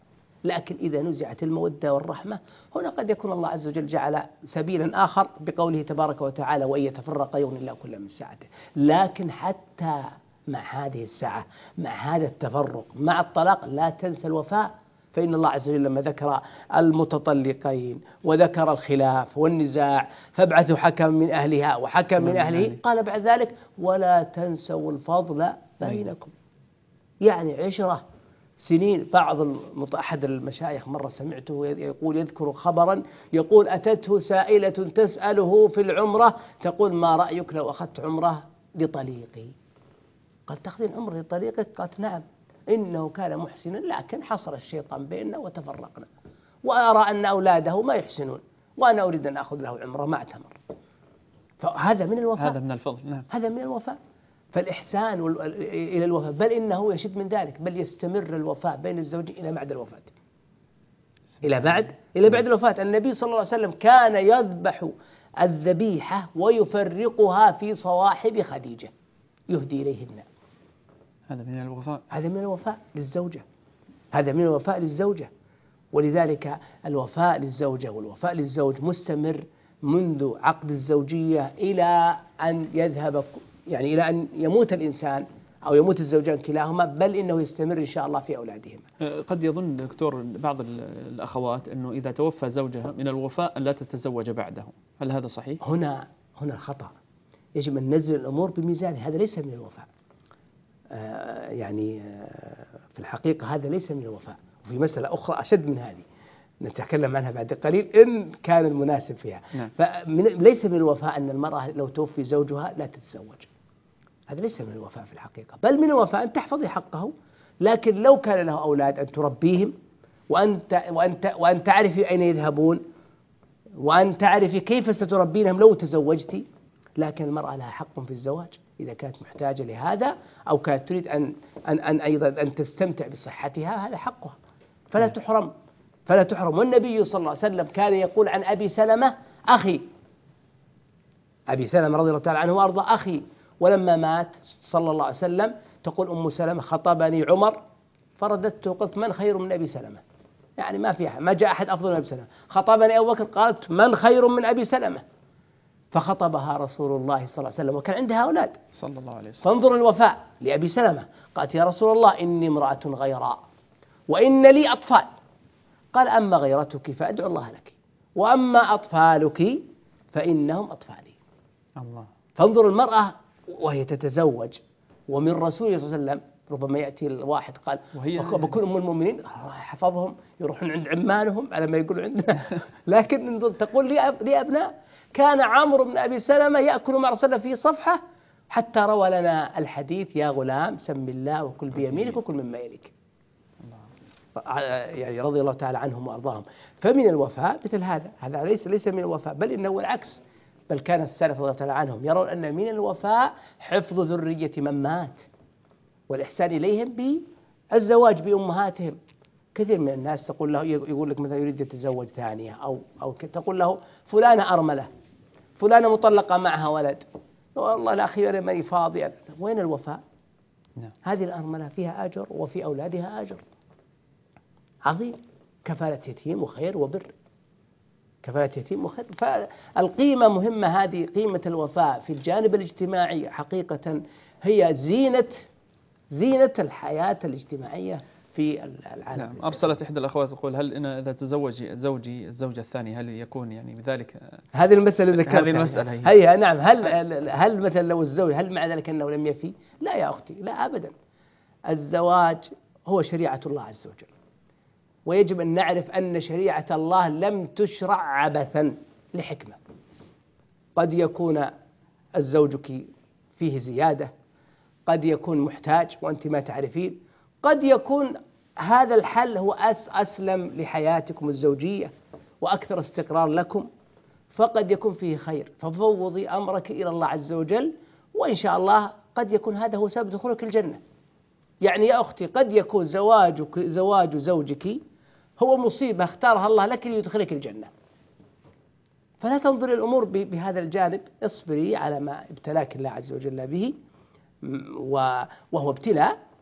لكن إذا نزعت المودة والرحمة هنا قد يكون الله عز وجل جعل سبيلا آخر بقوله تبارك وتعالى وإن يتفرق يغني الله كل من سعته. لكن حتى مع هذه السعة، مع هذا التفرق، مع الطلاق، لا تنسى الوفاء. فإن الله عز وجل لما ذكر المتطلقين وذكر الخلاف والنزاع فابعثوا حكم من أهلها وحكم من أهله، قال بعد ذلك ولا تنسوا الفضل بينكم. يعني عشرة سنين. أحد المشايخ مرة سمعته يقول يذكر خبرا يقول أتته سائلة تسأله في العمرة تقول ما رأيك لو أخذت عمرة لطليقي؟ قال تأخذين عمرة لطليقك؟ قالت نعم، إنه كان محسنا لكن حصر الشيطان بيننا وتفرقنا، وأرى أن أولاده ما يحسنون وأنا أريد أن أخذ له عمرة ما اعتمر. فهذا من الوفاء، هذا من الفضل. نعم. هذا من الوفاء. فالإحسان إلى الوفاء، بل إنه يشد من ذلك، بل يستمر الوفاء بين الزوجين إلى بعد الوفاة. إلى بعد الوفاة. النبي صلى الله عليه وسلم كان يذبح الذبيحة ويفرقها في صواحب خديجة يهدي إليهن. هذا من الوفاء. هذا من الوفاء للزوجة. هذا من الوفاء للزوجة. ولذلك الوفاء للزوجة والوفاء للزوج مستمر منذ عقد الزوجية إلى أن يذهب، يعني إلى أن يموت الإنسان أو يموت الزوجان كلاهما، بل إنه يستمر إن شاء الله في أولادهما. قد يظن دكتور بعض الأخوات أنه إذا توفى زوجها من الوفاء أن لا تتزوج بعده، هل هذا صحيح؟ هنا الخطأ. يجب أن ننزل الأمور بميزان. هذا ليس من الوفاء. في الحقيقة هذا ليس من الوفاء. وفي مسألة أخرى أشد من هذه نتكلم عنها بعد قليل إن كان المناسب فيها. نعم. ليس من الوفاء أن المرأة لو توفي زوجها لا تتزوج. هذا ليس من الوفاء في الحقيقة. بل من الوفاء أن تحفظي حقه، لكن لو كان له أولاد أن تربيهم وأن تعرفي أين يذهبون وأن تعرفي كيف ستربينهم لو تزوجتي. لكن المرأة لها حق في الزواج إذا كانت محتاجة لهذا أو كانت تريد أن أيضا أن تستمتع بصحتها، هذا حقها فلا تحرم. والنبي صلى الله عليه وسلم كان يقول عن أبي سلمة أخي، أبي سلمة رضي الله تعالى عنه وأرضى أخي. ولما مات صلى الله عليه وسلم تقول أم سلمة خطبني عمر فرددته قلت من خير من أبي سلمة؟ يعني ما في أحد، ما جاء أحد أفضل من أبي سلمة. خطبني أبو بكر قالت من خير من أبي سلمة؟ فخطبها رسول الله صلى الله عليه وسلم وكان عندها أولاد صلى الله عليه وسلم. فانظر الوفاء لأبي سلمة. قالت يا رسول الله إني امرأة غيراء وإن لي أطفال. قال أما غيرتك فأدعو الله لك، وأما أطفالك فإنهم أطفالي. الله. فانظر المرأة وهي تتزوج ومن رسول صلى الله عليه وسلم ربما يأتي الواحد قال بكل أم المؤمنين حفظهم يروحون عند عمانهم على ما يقولوا عندنا لكن تقول لي أبناء. كان عمرو بن أبي سلمة يأكل مع رسول الله في صفحة حتى روى لنا الحديث يا غلام سم الله وكل بيمينك وكل مما يليك. يعني رضي الله تعالى عنهم وأرضاهم. فمن الوفاء مثل هذا ليس من الوفاء، بل إنه العكس. بل كان السلف رضي الله تعالى عنهم يرون أن من الوفاء حفظ ذرية من مات والإحسان إليهم بالزواج بأمهاتهم. كثير من الناس تقول له يقول لك مثلا يريد يتزوج ثانية أو تقول له فلانة أرملة، فلانة مطلقة معها ولد، والله الأخي أنا ماني فاضي. وين الوفاء؟ هذه الأرملة فيها أجر وفي أولادها أجر عظيم. كفالة يتيم وخير وبر، كفالة يتيم وخير. فالقيمة مهمة، هذه قيمة الوفاء في الجانب الاجتماعي حقيقة هي زينة الحياة الاجتماعية في العالم. نعم. أرسلت إحدى الأخوات تقول هل أنا إذا تزوج زوجي الزوجة الثانية هل يكون يعني بذلك؟ هذه المسألة ذكرتها. هذه المسألة هي نعم. هل مثلا لو الزوج هل مع ذلك أنه لم يفي؟ لا يا أختي، لا أبدا. الزواج هو شريعة الله عز وجل، ويجب أن نعرف أن شريعة الله لم تشرع عبثا لحكمة. قد يكون الزوجك فيه زيادة، قد يكون محتاج وأنت ما تعرفين، قد يكون هذا الحل هو أسلم لحياتكم الزوجية وأكثر استقرار لكم، فقد يكون فيه خير. ففوضي أمرك إلى الله عز وجل، وإن شاء الله قد يكون هذا هو سبب دخولك الجنة. يعني يا أختي قد يكون زواج زوجك هو مصيبة اختارها الله لك ليدخلك الجنة. فلا تنظر الأمور بهذا الجانب، اصبري على ما ابتلاك الله عز وجل به، وهو ابتلاء،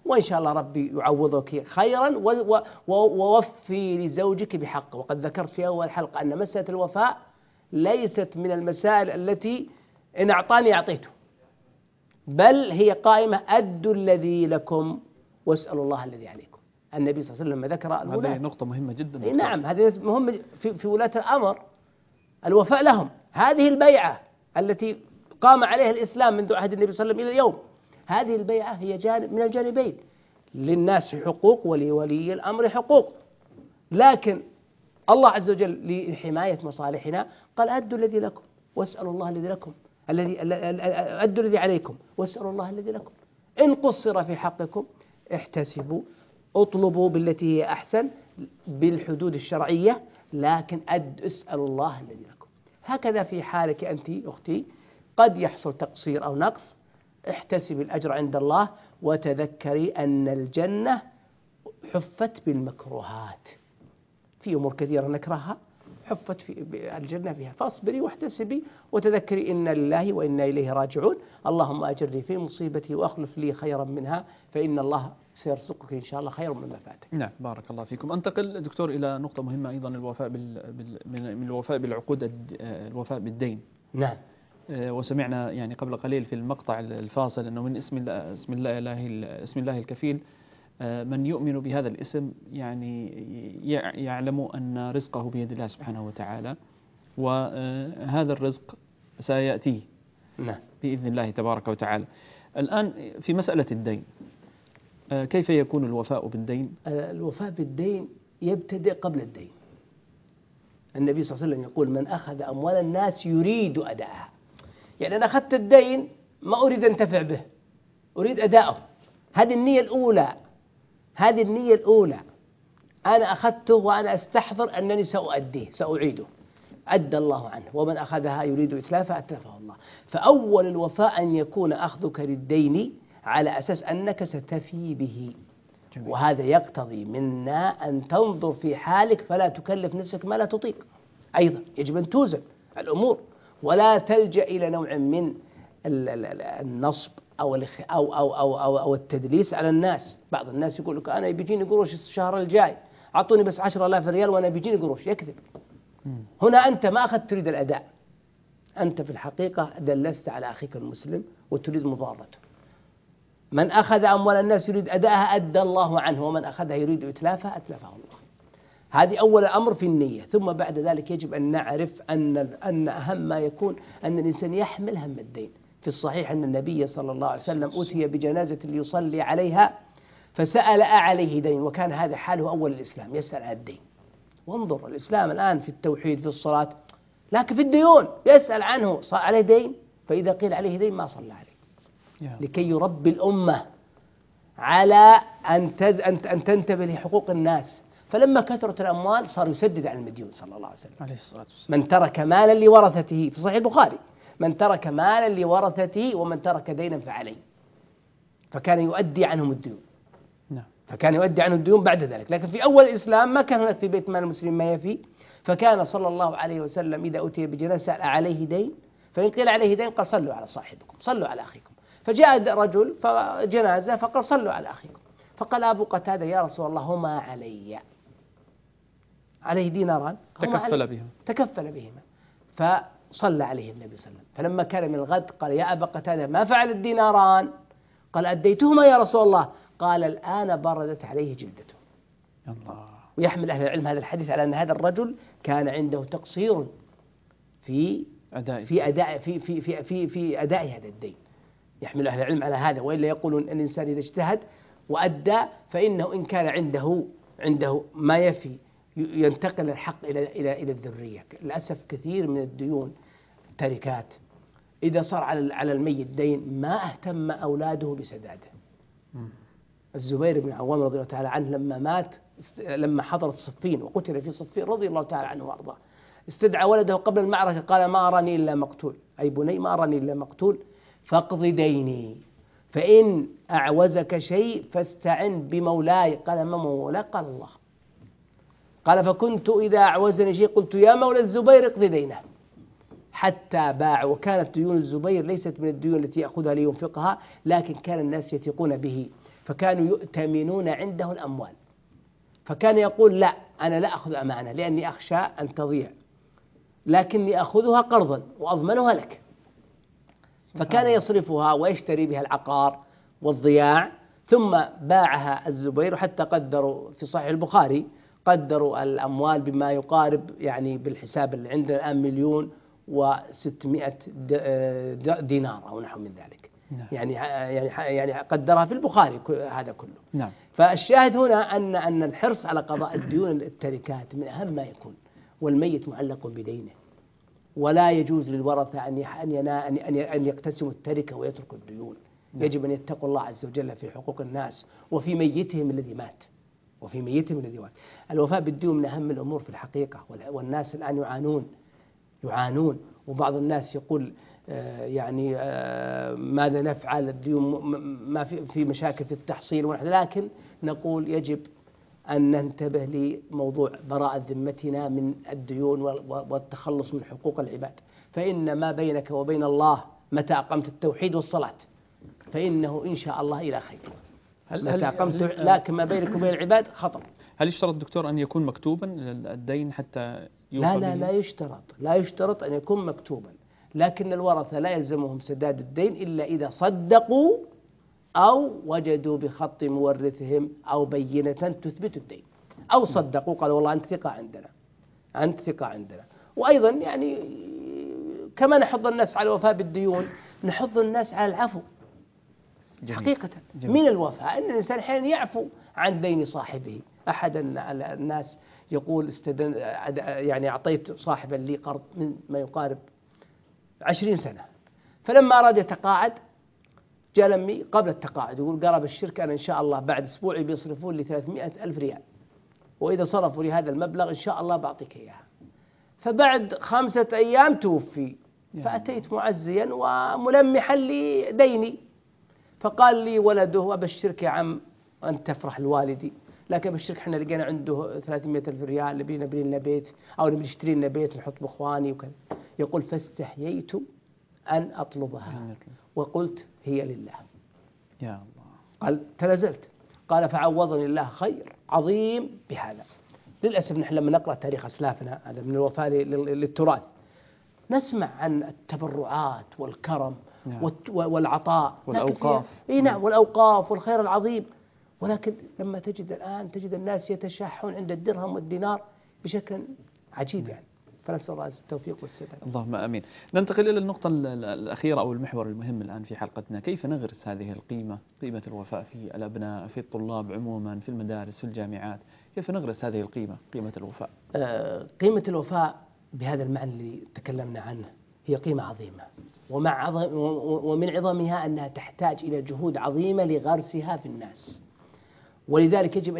وإن شاء الله ربي يعوضك خيرا ووفي لزوجك بحقه. وقد ذكرت في أول حلقة أن مسألة الوفاء ليست من المسائل التي إن أعطاني أعطيته، بل هي قائمة أدوا الذي لكم واسألوا الله الذي عليكم. النبي صلى الله عليه وسلم ذكر الولاة. هذه نقطة مهمة جدا. نعم، هذه مهمة في ولاة الأمر، الوفاء لهم. هذه البيعة التي قام عليها الإسلام منذ عهد النبي صلى الله عليه وسلم إلى اليوم، هذه البيعة هي جانب من الجانبين، للناس حقوق ولولي الأمر حقوق، لكن الله عز وجل لحماية مصالحنا قال أدوا الذي لكم واسألوا الله الذي لكم، أدوا الذي عليكم واسألوا الله الذي لكم. إن قصر في حقكم احتسبوا، اطلبوا بالتي هي أحسن بالحدود الشرعية، لكن اسألوا الله الذي لكم. هكذا في حالك أنت أختي، قد يحصل تقصير أو نقص، احتسبي الأجر عند الله، وتذكري أن الجنة حفت بالمكروهات، في أمور كثيرة نكرهها حفت في الجنة فيها، فاصبري واحتسبي وتذكري إن لله وإنا إليه راجعون. اللهم أجرني في مصيبتي وأخلف لي خيرا منها، فإن الله سيرزقك إن شاء الله خير مما فاتك. نعم، بارك الله فيكم. أنتقل دكتور إلى نقطة مهمة أيضا، الوفاء من الوفاء بالعقود، الوفاء بالدين. نعم. وسمعنا يعني قبل قليل في المقطع الفاصل أنه من اسم الله الكفيل من يؤمن بهذا الاسم يعني يعلم أن رزقه بيد الله سبحانه وتعالى، وهذا الرزق سيأتيه بإذن الله تبارك وتعالى. الآن في مسألة الدين، كيف يكون الوفاء بالدين؟ الوفاء بالدين يبتدئ قبل الدين. النبي صلى الله عليه وسلم يقول: من أخذ أموال الناس يريد أداءها. يعني أنا أخذت الدين ما أريد أنتفع به، أريد أداءه. هذه النية الأولى. أنا أخذته وأنا أستحضر أنني سأؤديه، سأعيده. أدى الله عنه. ومن أخذها يريد إتلافها أتلفه الله. فأول الوفاء أن يكون أخذك للدين على أساس أنك ستفي به. جميل. وهذا يقتضي منا أن تنظر في حالك فلا تكلف نفسك ما لا تطيق. أيضا يجب أن توزن الأمور، ولا تلجأ إلى نوع من النصب أو التدليس على الناس. بعض الناس يقول لك أنا بيجيني قروش الشهر الجاي، أعطوني بس 10,000 ريال وأنا بيجيني قروش. يكذب. هنا أنت ما أخذت تريد الأداء، أنت في الحقيقة دلست على أخيك المسلم وتريد مضارته. من أخذ أموال الناس يريد أداءها أدى الله عنه، ومن أخذها يريد إتلافها أتلفه الله. هذه أول أمر في النية. ثم بعد ذلك يجب أن نعرف أن أهم ما يكون أن الإنسان يحمل هم الدين. في الصحيح أن النبي صلى الله عليه وسلم أتي بجنازة ليصلي عليها فسأل أعليه دين، وكان هذا حاله أول الإسلام، يسأل عن الدين. وانظر الإسلام الآن في التوحيد في الصلاة، لكن في الديون يسأل عنه، صار عليه دين؟ فإذا قيل عليه دين ما صلى عليه، لكي يربي الأمة على أن تنتبه لحقوق الناس. فلما كثرت الأموال صار يسدد عن المديون صلى الله عليه وسلم. عليه الصلاة والسلام. من ترك مالا لورثته، في صحيح البخاري: من ترك مالا لورثته ومن ترك دينا فعليه. فكان يؤدي عنهم الديون. فكان يؤدي عنه الديون بعد ذلك. لكن في أول الإسلام ما كان هناك في بيت مال المسلم ما يفي، فكان صلى الله عليه وسلم إذا أتي بجنازة سأل عليه دين، فإن قيل عليه دين قال صلوا على صاحبكم، صلوا على أخيكم. فجاء رجل فجنازة فقال صلوا على أخيكم، فقال أبو قتادة: يا رسول الله هما عليه ديناران تكفل بهما. فصلى عليه النبي صلى الله عليه وسلم. فلما كان من الغد قال: يا أبا قتادة ما فعل الديناران؟ قال: أديتهما يا رسول الله. قال: الآن بردت عليه جلدته. الله. ويحمل أهل العلم هذا الحديث على أن هذا الرجل كان عنده تقصير في أداء هذا الدين. يحمل أهل العلم على هذا، وإلا يقولون أن الإنسان إذا اجتهد وأدى فإنه إن كان عنده ما يفي ينتقل الحق إلى الذرية. للأسف كثير من الديون تركات، إذا صار على الميت دين ما اهتم أولاده بسداده. الزبير بن عوام رضي الله تعالى عنه لما مات، لما حضرت صفين وقتل في صفين رضي الله تعالى عنه وأرضاه، استدعى ولده قبل المعركة قال: ما أراني إلا مقتول، أي بني ما أراني إلا مقتول، فاقض ديني، فإن أعوزك شيء فاستعن بمولاي. قال: ما مولاي؟ قال: الله. قال: فكنت إذا أعوزني شيء قلت يا مولى الزبير اقض دينه، حتى باع. وكانت ديون الزبير ليست من الديون التي يأخذها لينفقها، لكن كان الناس يثقون به. فكانوا يؤتمنون عنده الأموال، فكان يقول لا أنا لا أخذ أمانة لأني أخشى أن تضيع، لكني أخذها قرضا وأضمنها لك. فكان يصرفها ويشتري بها العقار والضياع، ثم باعها الزبير، حتى قدروا في صحيح البخاري قدروا الأموال بما يقارب يعني بالحساب اللي عندنا الآن 1,600,000 دينار أو نحو من ذلك. يعني قدرها في البخاري هذا كله. نعم. فالشاهد هنا أن الحرص على قضاء الديون التركات من أهم ما يكون، والميت معلق بدينه، ولا يجوز للورثة أن يقتسموا التركة ويتركوا الديون. يجب أن يتقوا الله عز وجل في حقوق الناس وفي ميتهم الذي مات. الوفاء بالديون من أهم الأمور في الحقيقة، والناس الآن يعانون، وبعض الناس يقول ماذا نفعل، الديون ما في مشاكل في التحصيل، لكن نقول يجب أن ننتبه لموضوع براءة ذمتنا من الديون والتخلص من حقوق العباد، فإن ما بينك وبين الله متى أقمت التوحيد والصلاة فإنه إن شاء الله إلى خير. لكن ما بينك وبين العباد خطر. هل يشترط دكتور أن يكون مكتوبا الدين حتى يوفى به؟ لا يشترط أن يكون مكتوبا، لكن الورثة لا يلزمهم سداد الدين إلا إذا صدقوا أو وجدوا بخط مورثهم أو بينة تثبت الدين، أو صدقوا قالوا والله أنت ثقة عندنا. وأيضا يعني كما نحض الناس على الوفاء بالديون نحض الناس على العفو. جميل. حقيقة جميل. من الوفاء أن الإنسان حين يعفو عن دين صاحبه. أحد الناس يقول يعني أعطيت صاحبا لي قرض من ما يقارب 20 سنة، فلما أراد يتقاعد جاء لمي قبل التقاعد يقول قرب الشركة أنا إن شاء الله بعد أسبوع بيصرفون لي 300,000 ريال، وإذا صرفوا لي هذا المبلغ إن شاء الله بعطيك إياها. فبعد 5 أيام توفي، فأتيت معزيا وملمحا لي ديني، فقال لي ولده أبشرك يا عم أن تفرح الوالدي، لكن أبشرك احنا لقينا عنده 300,000 ريال نبي لنا بيت أو نبي نشتري لنا بيت نحط بإخواني وكذا. يقول فاستحييت أن أطلبها وقلت هي لله. يا الله. قال تنازلت. قال فعوضني الله خير عظيم بهذا. للأسف نحن لما نقرأ تاريخ أسلافنا هذا من الوفاء للتراث نسمع عن التبرعات والكرم والعطاء والأوقاف. نعم، والأوقاف والخير العظيم، ولكن لما تجد الناس يتشحون عند الدرهم والدينار بشكل عجيب يعني. فنسأل الله التوفيق والسداد. اللهم آمين. ننتقل إلى النقطة الأخيرة أو المحور المهم الآن في حلقتنا، كيف نغرس هذه قيمة الوفاء في الأبناء، في الطلاب عموما، في المدارس، في الجامعات، كيف نغرس هذه قيمة الوفاء؟ قيمة الوفاء بهذا المعنى اللي تكلمنا عنه هي قيمة عظيمة، ومن عظمها أنها تحتاج إلى جهود عظيمة لغرسها في الناس، ولذلك يجب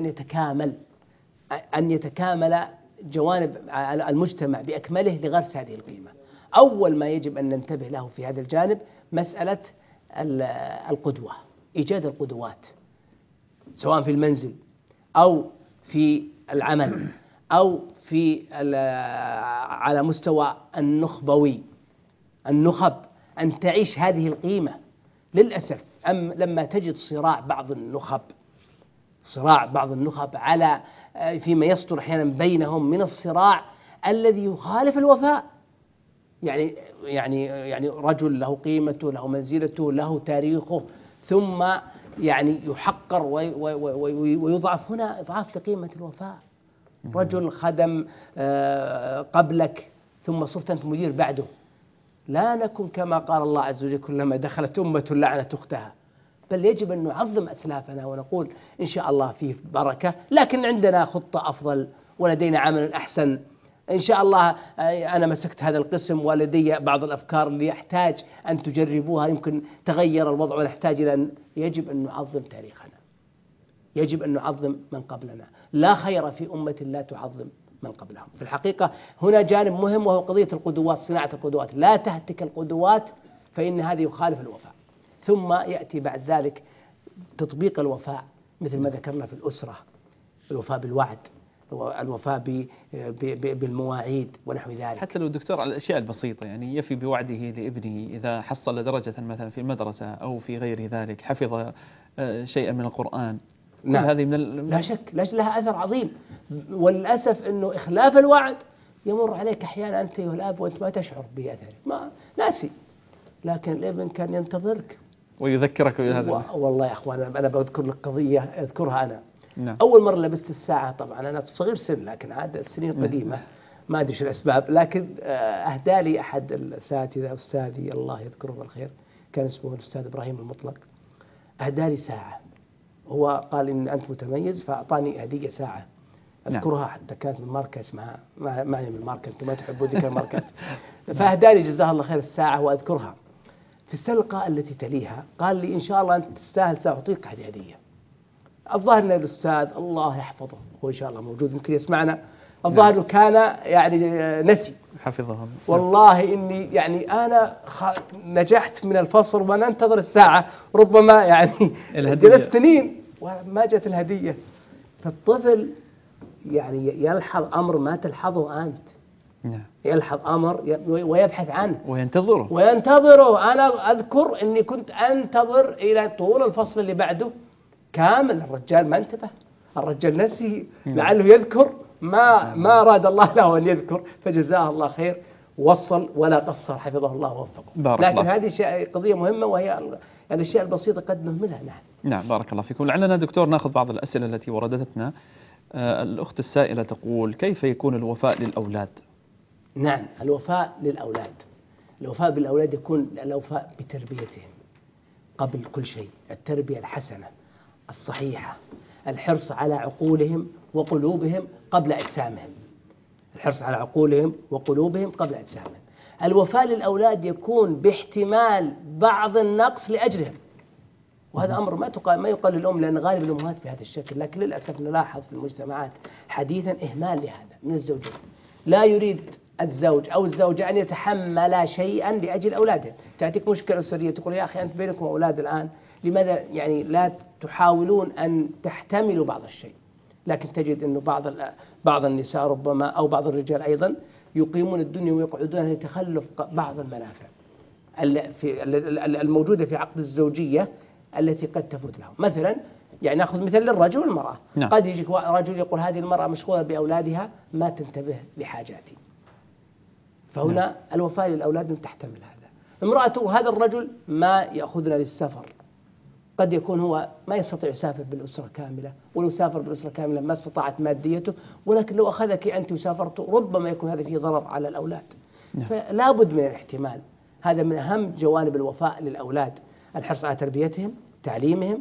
أن يتكامل جوانب المجتمع بأكمله لغرس هذه القيمة. أول ما يجب أن ننتبه له في هذا الجانب مسألة القدوة، إيجاد القدوات سواء في المنزل أو في العمل أو على مستوى النخب أن تعيش هذه القيمة. للأسف لما تجد صراع بعض النخب على فيما يصدر أحيانا بينهم من الصراع الذي يخالف الوفاء، يعني رجل له قيمته، له منزلته، له تاريخه، ثم يعني يحقر ويضعف. هنا إضعاف لقيمة الوفاء. رجل خدم قبلك ثم صرت أنت مدير بعده. لا نكن كما قال الله عز وجل كلما دخلت أمة لعنت أختها، بل يجب أن نعظم أسلافنا ونقول إن شاء الله فيه بركة، لكن عندنا خطة أفضل ولدينا عمل أحسن إن شاء الله. أنا مسكت هذا القسم ولدي بعض الأفكار اللي يحتاج أن تجربوها، يمكن تغير الوضع ونحتاج إلى يجب أن نعظم تاريخنا، يجب أن نعظم من قبلنا. لا خير في أمة لا تعظم من قبلهم. في الحقيقة هنا جانب مهم وهو قضية القدوات، صناعة القدوات. لا تهتك القدوات فإن هذا يخالف الوفاء. ثم يأتي بعد ذلك تطبيق الوفاء مثل ما ذكرنا في الأسرة، الوفاء بالوعد، الوفاء بالمواعيد ونحو ذلك. حتى لو دكتور على الأشياء البسيطة، يعني يفي بوعده لابنه إذا حصل درجة مثلا في المدرسة أو في غير ذلك، حفظ شيئا من القرآن. نعم. هذه لا شك لها أثر عظيم. وللأسف أنه إخلاف الوعد يمر عليك أحيانا أنت والأب وأنت ما تشعر بأثره، ما ناسي، لكن الابن كان ينتظرك ويذكرك بهذا. والله يا أخوان أنا بذكر لك قضية أذكرها أنا. نعم. أول مرة لبست الساعة، طبعا أنا صغير سن لكن عاد السنين قديمة، ما أدري شو الأسباب، لكن أهدى لي أحد الأساتذة، أستاذي الله يذكره بالخير، كان اسمه الأستاذ إبراهيم المطلق، أهدى لي ساعة. هو قال إن أنت متميز فأعطاني هدية ساعة أذكرها. حتى كانت من ماركة اسمها، ما هي من ماركة، أنتم ما تحبون ذكر الماركات. فأهدى لي جزاه الله خير الساعة وأذكرها. في السلقة التي تليها قال لي إن شاء الله أنت تستاهل سأعطيك هذه هدية. الظاهر أن الأستاذ الله يحفظه هو إن شاء الله موجود يمكن يسمعنا، الظاهر كان يعني نسي حفظهم. والله إني يعني أنا نجحت من الفصل وأنا أنتظر الساعة، ربما يعني جلست سنين وما جت الهدية. فالطفل يعني يلحظ أمر ما تلحظه أنت. نعم. يلحظ أمر ويبحث عنه وينتظره. أنا أذكر أني كنت أنتظر إلى طول الفصل اللي بعده كامل. الرجال ما انتبه، الرجال نسي، لعله يذكر ما أراد الله له أن يذكر، فجزاه الله خير، وصل ولا قصر، حفظه الله ووفقه. لكن هذه قضية مهمة، وهي الأشياء البسيطة قد نهملها. نعم. بارك الله فيكم. لعلنا دكتور نأخذ بعض الأسئلة التي وردتنا. الأخت السائلة تقول: كيف يكون الوفاء للأولاد؟ نعم، الوفاء للأولاد، الوفاء بالأولاد يكون الوفاء بتربيتهم قبل كل شيء، التربية الحسنة الصحيحة، الحرص على عقولهم وقلوبهم قبل أجسامهم، الحرص على عقولهم وقلوبهم قبل أجسامهم. الوفاء للأولاد يكون باحتمال بعض النقص لأجلهم، وهذا أمر ما يقال للأم، لأن غالب الأمهات بهذا الشكل، لكن للأسف نلاحظ في المجتمعات حديثا إهمال لهذا من الزوجين. لا يريد الزوج أو الزوجة أن يتحمل شيئا لأجل أولادهم. تأتيك مشكلة أسرية تقول يا أخي أنت بينكم أولاد الآن، لماذا يعني لا تحاولون أن تحتملوا بعض الشيء؟ لكن تجد أنه بعض النساء ربما أو بعض الرجال أيضا يقيمون الدنيا ويقعدون لتخلف بعض المنافع الموجودة في عقد الزوجية التي قد تفوت لهم. مثلا يعني نأخذ مثل للرجل والمرأة. نعم. قد يجيك رجل يقول هذه المرأة مشغولة بأولادها ما تنتبه لحاجاتي، فهنا نعم. الوفاء للأولاد أن تحتمل هذا. امرأته هذا الرجل ما يأخذنا للسفر، قد يكون هو ما يستطيع يسافر بالأسرة كاملة، ولو سافر بالأسرة كاملة ما استطاعت ماديته، ولكن لو أخذك أنت وسافرت ربما يكون هذا فيه ضرر على الأولاد. نعم. فلا بد من الاحتمال. هذا من أهم جوانب الوفاء للأولاد، الحرص على تربيتهم، تعليمهم،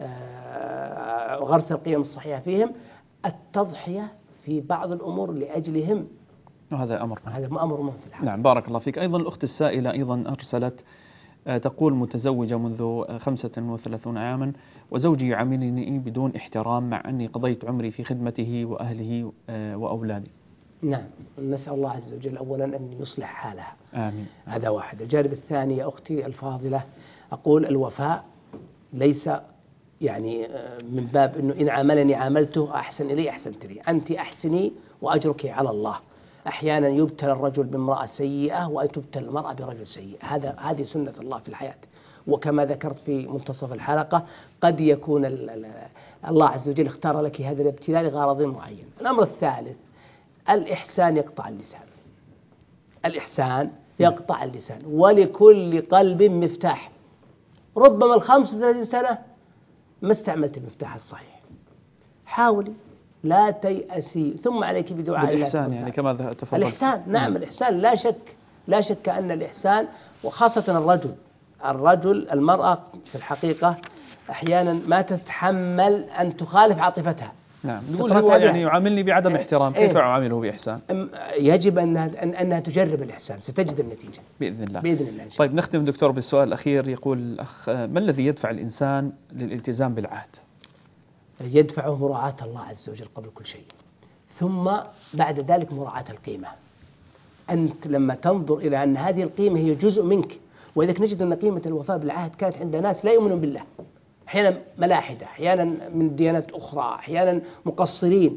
غرس القيم الصحيحة فيهم، التضحية في بعض الأمور لأجلهم، وهذا أمر مهم في الحياة. نعم. بارك الله فيك. أيضا الأخت السائلة أيضا أرسلت تقول: متزوجة منذ 35 عاما، وزوجي يعاملني بدون احترام مع أني قضيت عمري في خدمته وأهله وأولادي. نعم، نسأل الله عز وجل أولا أن يصلح حالها. آمين. هذا واحد. الجانب الثاني يا أختي الفاضلة، أقول الوفاء ليس يعني من باب أنه إن عاملني عاملته أحسن إلي أحسنت لي، أنت أحسني وأجرك على الله. أحيانا يبتلى الرجل بامرأة سيئة وتبتلى المرأة برجل سيء، هذه سنة الله في الحياة. وكما ذكرت في منتصف الحلقة قد يكون الله عز وجل اختار لك هذا الابتلاء لغرض معين. الأمر الثالث، الإحسان يقطع اللسان، الإحسان يقطع اللسان، ولكل قلب مفتاح. ربما 35 سنة ما استعملت المفتاح الصحيح، حاولي لا تيأسي، ثم عليك بدعاء الإحسان يعني كما تفضلت. الإحسان نعم، الإحسان لا شك أن الإحسان، وخاصة الرجل المرأة في الحقيقة أحيانا ما تتحمل أن تخالف عاطفتها. نعم، يقول هو يعني يعاملني بعدم احترام، كيف أعامله بإحسان؟ يجب أنها تجرب الإحسان، ستجد النتيجة بإذن الله. بإذن الله. طيب نختم دكتور بالسؤال الأخير. يقول الأخ: ما الذي يدفع الإنسان للالتزام بالعهد؟ يدفعه مراعاة الله عز وجل قبل كل شيء، ثم بعد ذلك مراعاة القيمة. أنت لما تنظر إلى أن هذه القيمة هي جزء منك، وإذا نجد أن قيمة الوفاء بالعهد كانت عند ناس لا يؤمنون بالله، أحيانا ملاحدة، أحيانا من ديانات أخرى، أحيانا مقصرين،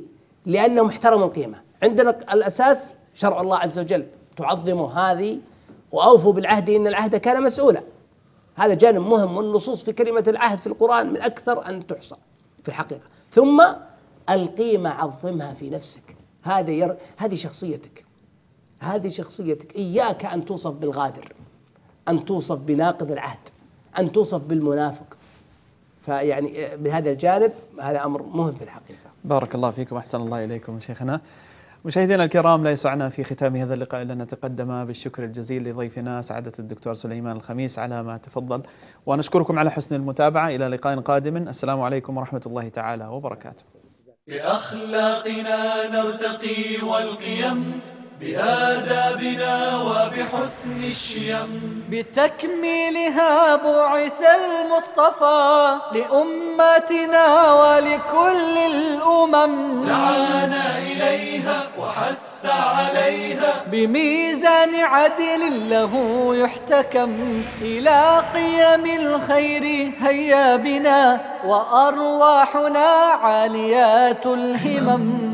لأنه محترم القيمة. عندنا الأساس شرع الله عز وجل، تعظموا هذه وأوفوا بالعهد إن العهد كان مسؤولا. هذا جانب مهم، والنصوص في كلمة العهد في القرآن من أكثر أن تحصى في الحقيقة. ثم القيمة عظمها في نفسك، هذه شخصيتك، هذه شخصيتك. إياك أن توصف بالغادر، أن توصف بناقض العهد، أن توصف بالمنافق. فيعني بهذا الجانب هذا أمر مهم في الحقيقة. بارك الله فيكم، أحسن الله إليكم شيخنا. مشاهدينا الكرام، لا يسعنا في ختام هذا اللقاء إلا أن نتقدم بالشكر الجزيل لضيفنا سعادة الدكتور سليمان الخميس على ما تفضل، ونشكركم على حسن المتابعة. إلى لقاء قادم، السلام عليكم ورحمة الله تعالى وبركاته. بأخلاقنا نرتقي والقيم، بآدابنا وبحسن الشيم، بتكميلها بعث المصطفى لأمتنا ولكل الأمم، دعانا إليها وحث عليها بميزان عدل له يحتكم، إلى قيم الخير هيا بنا وأرواحنا عاليات الهمم.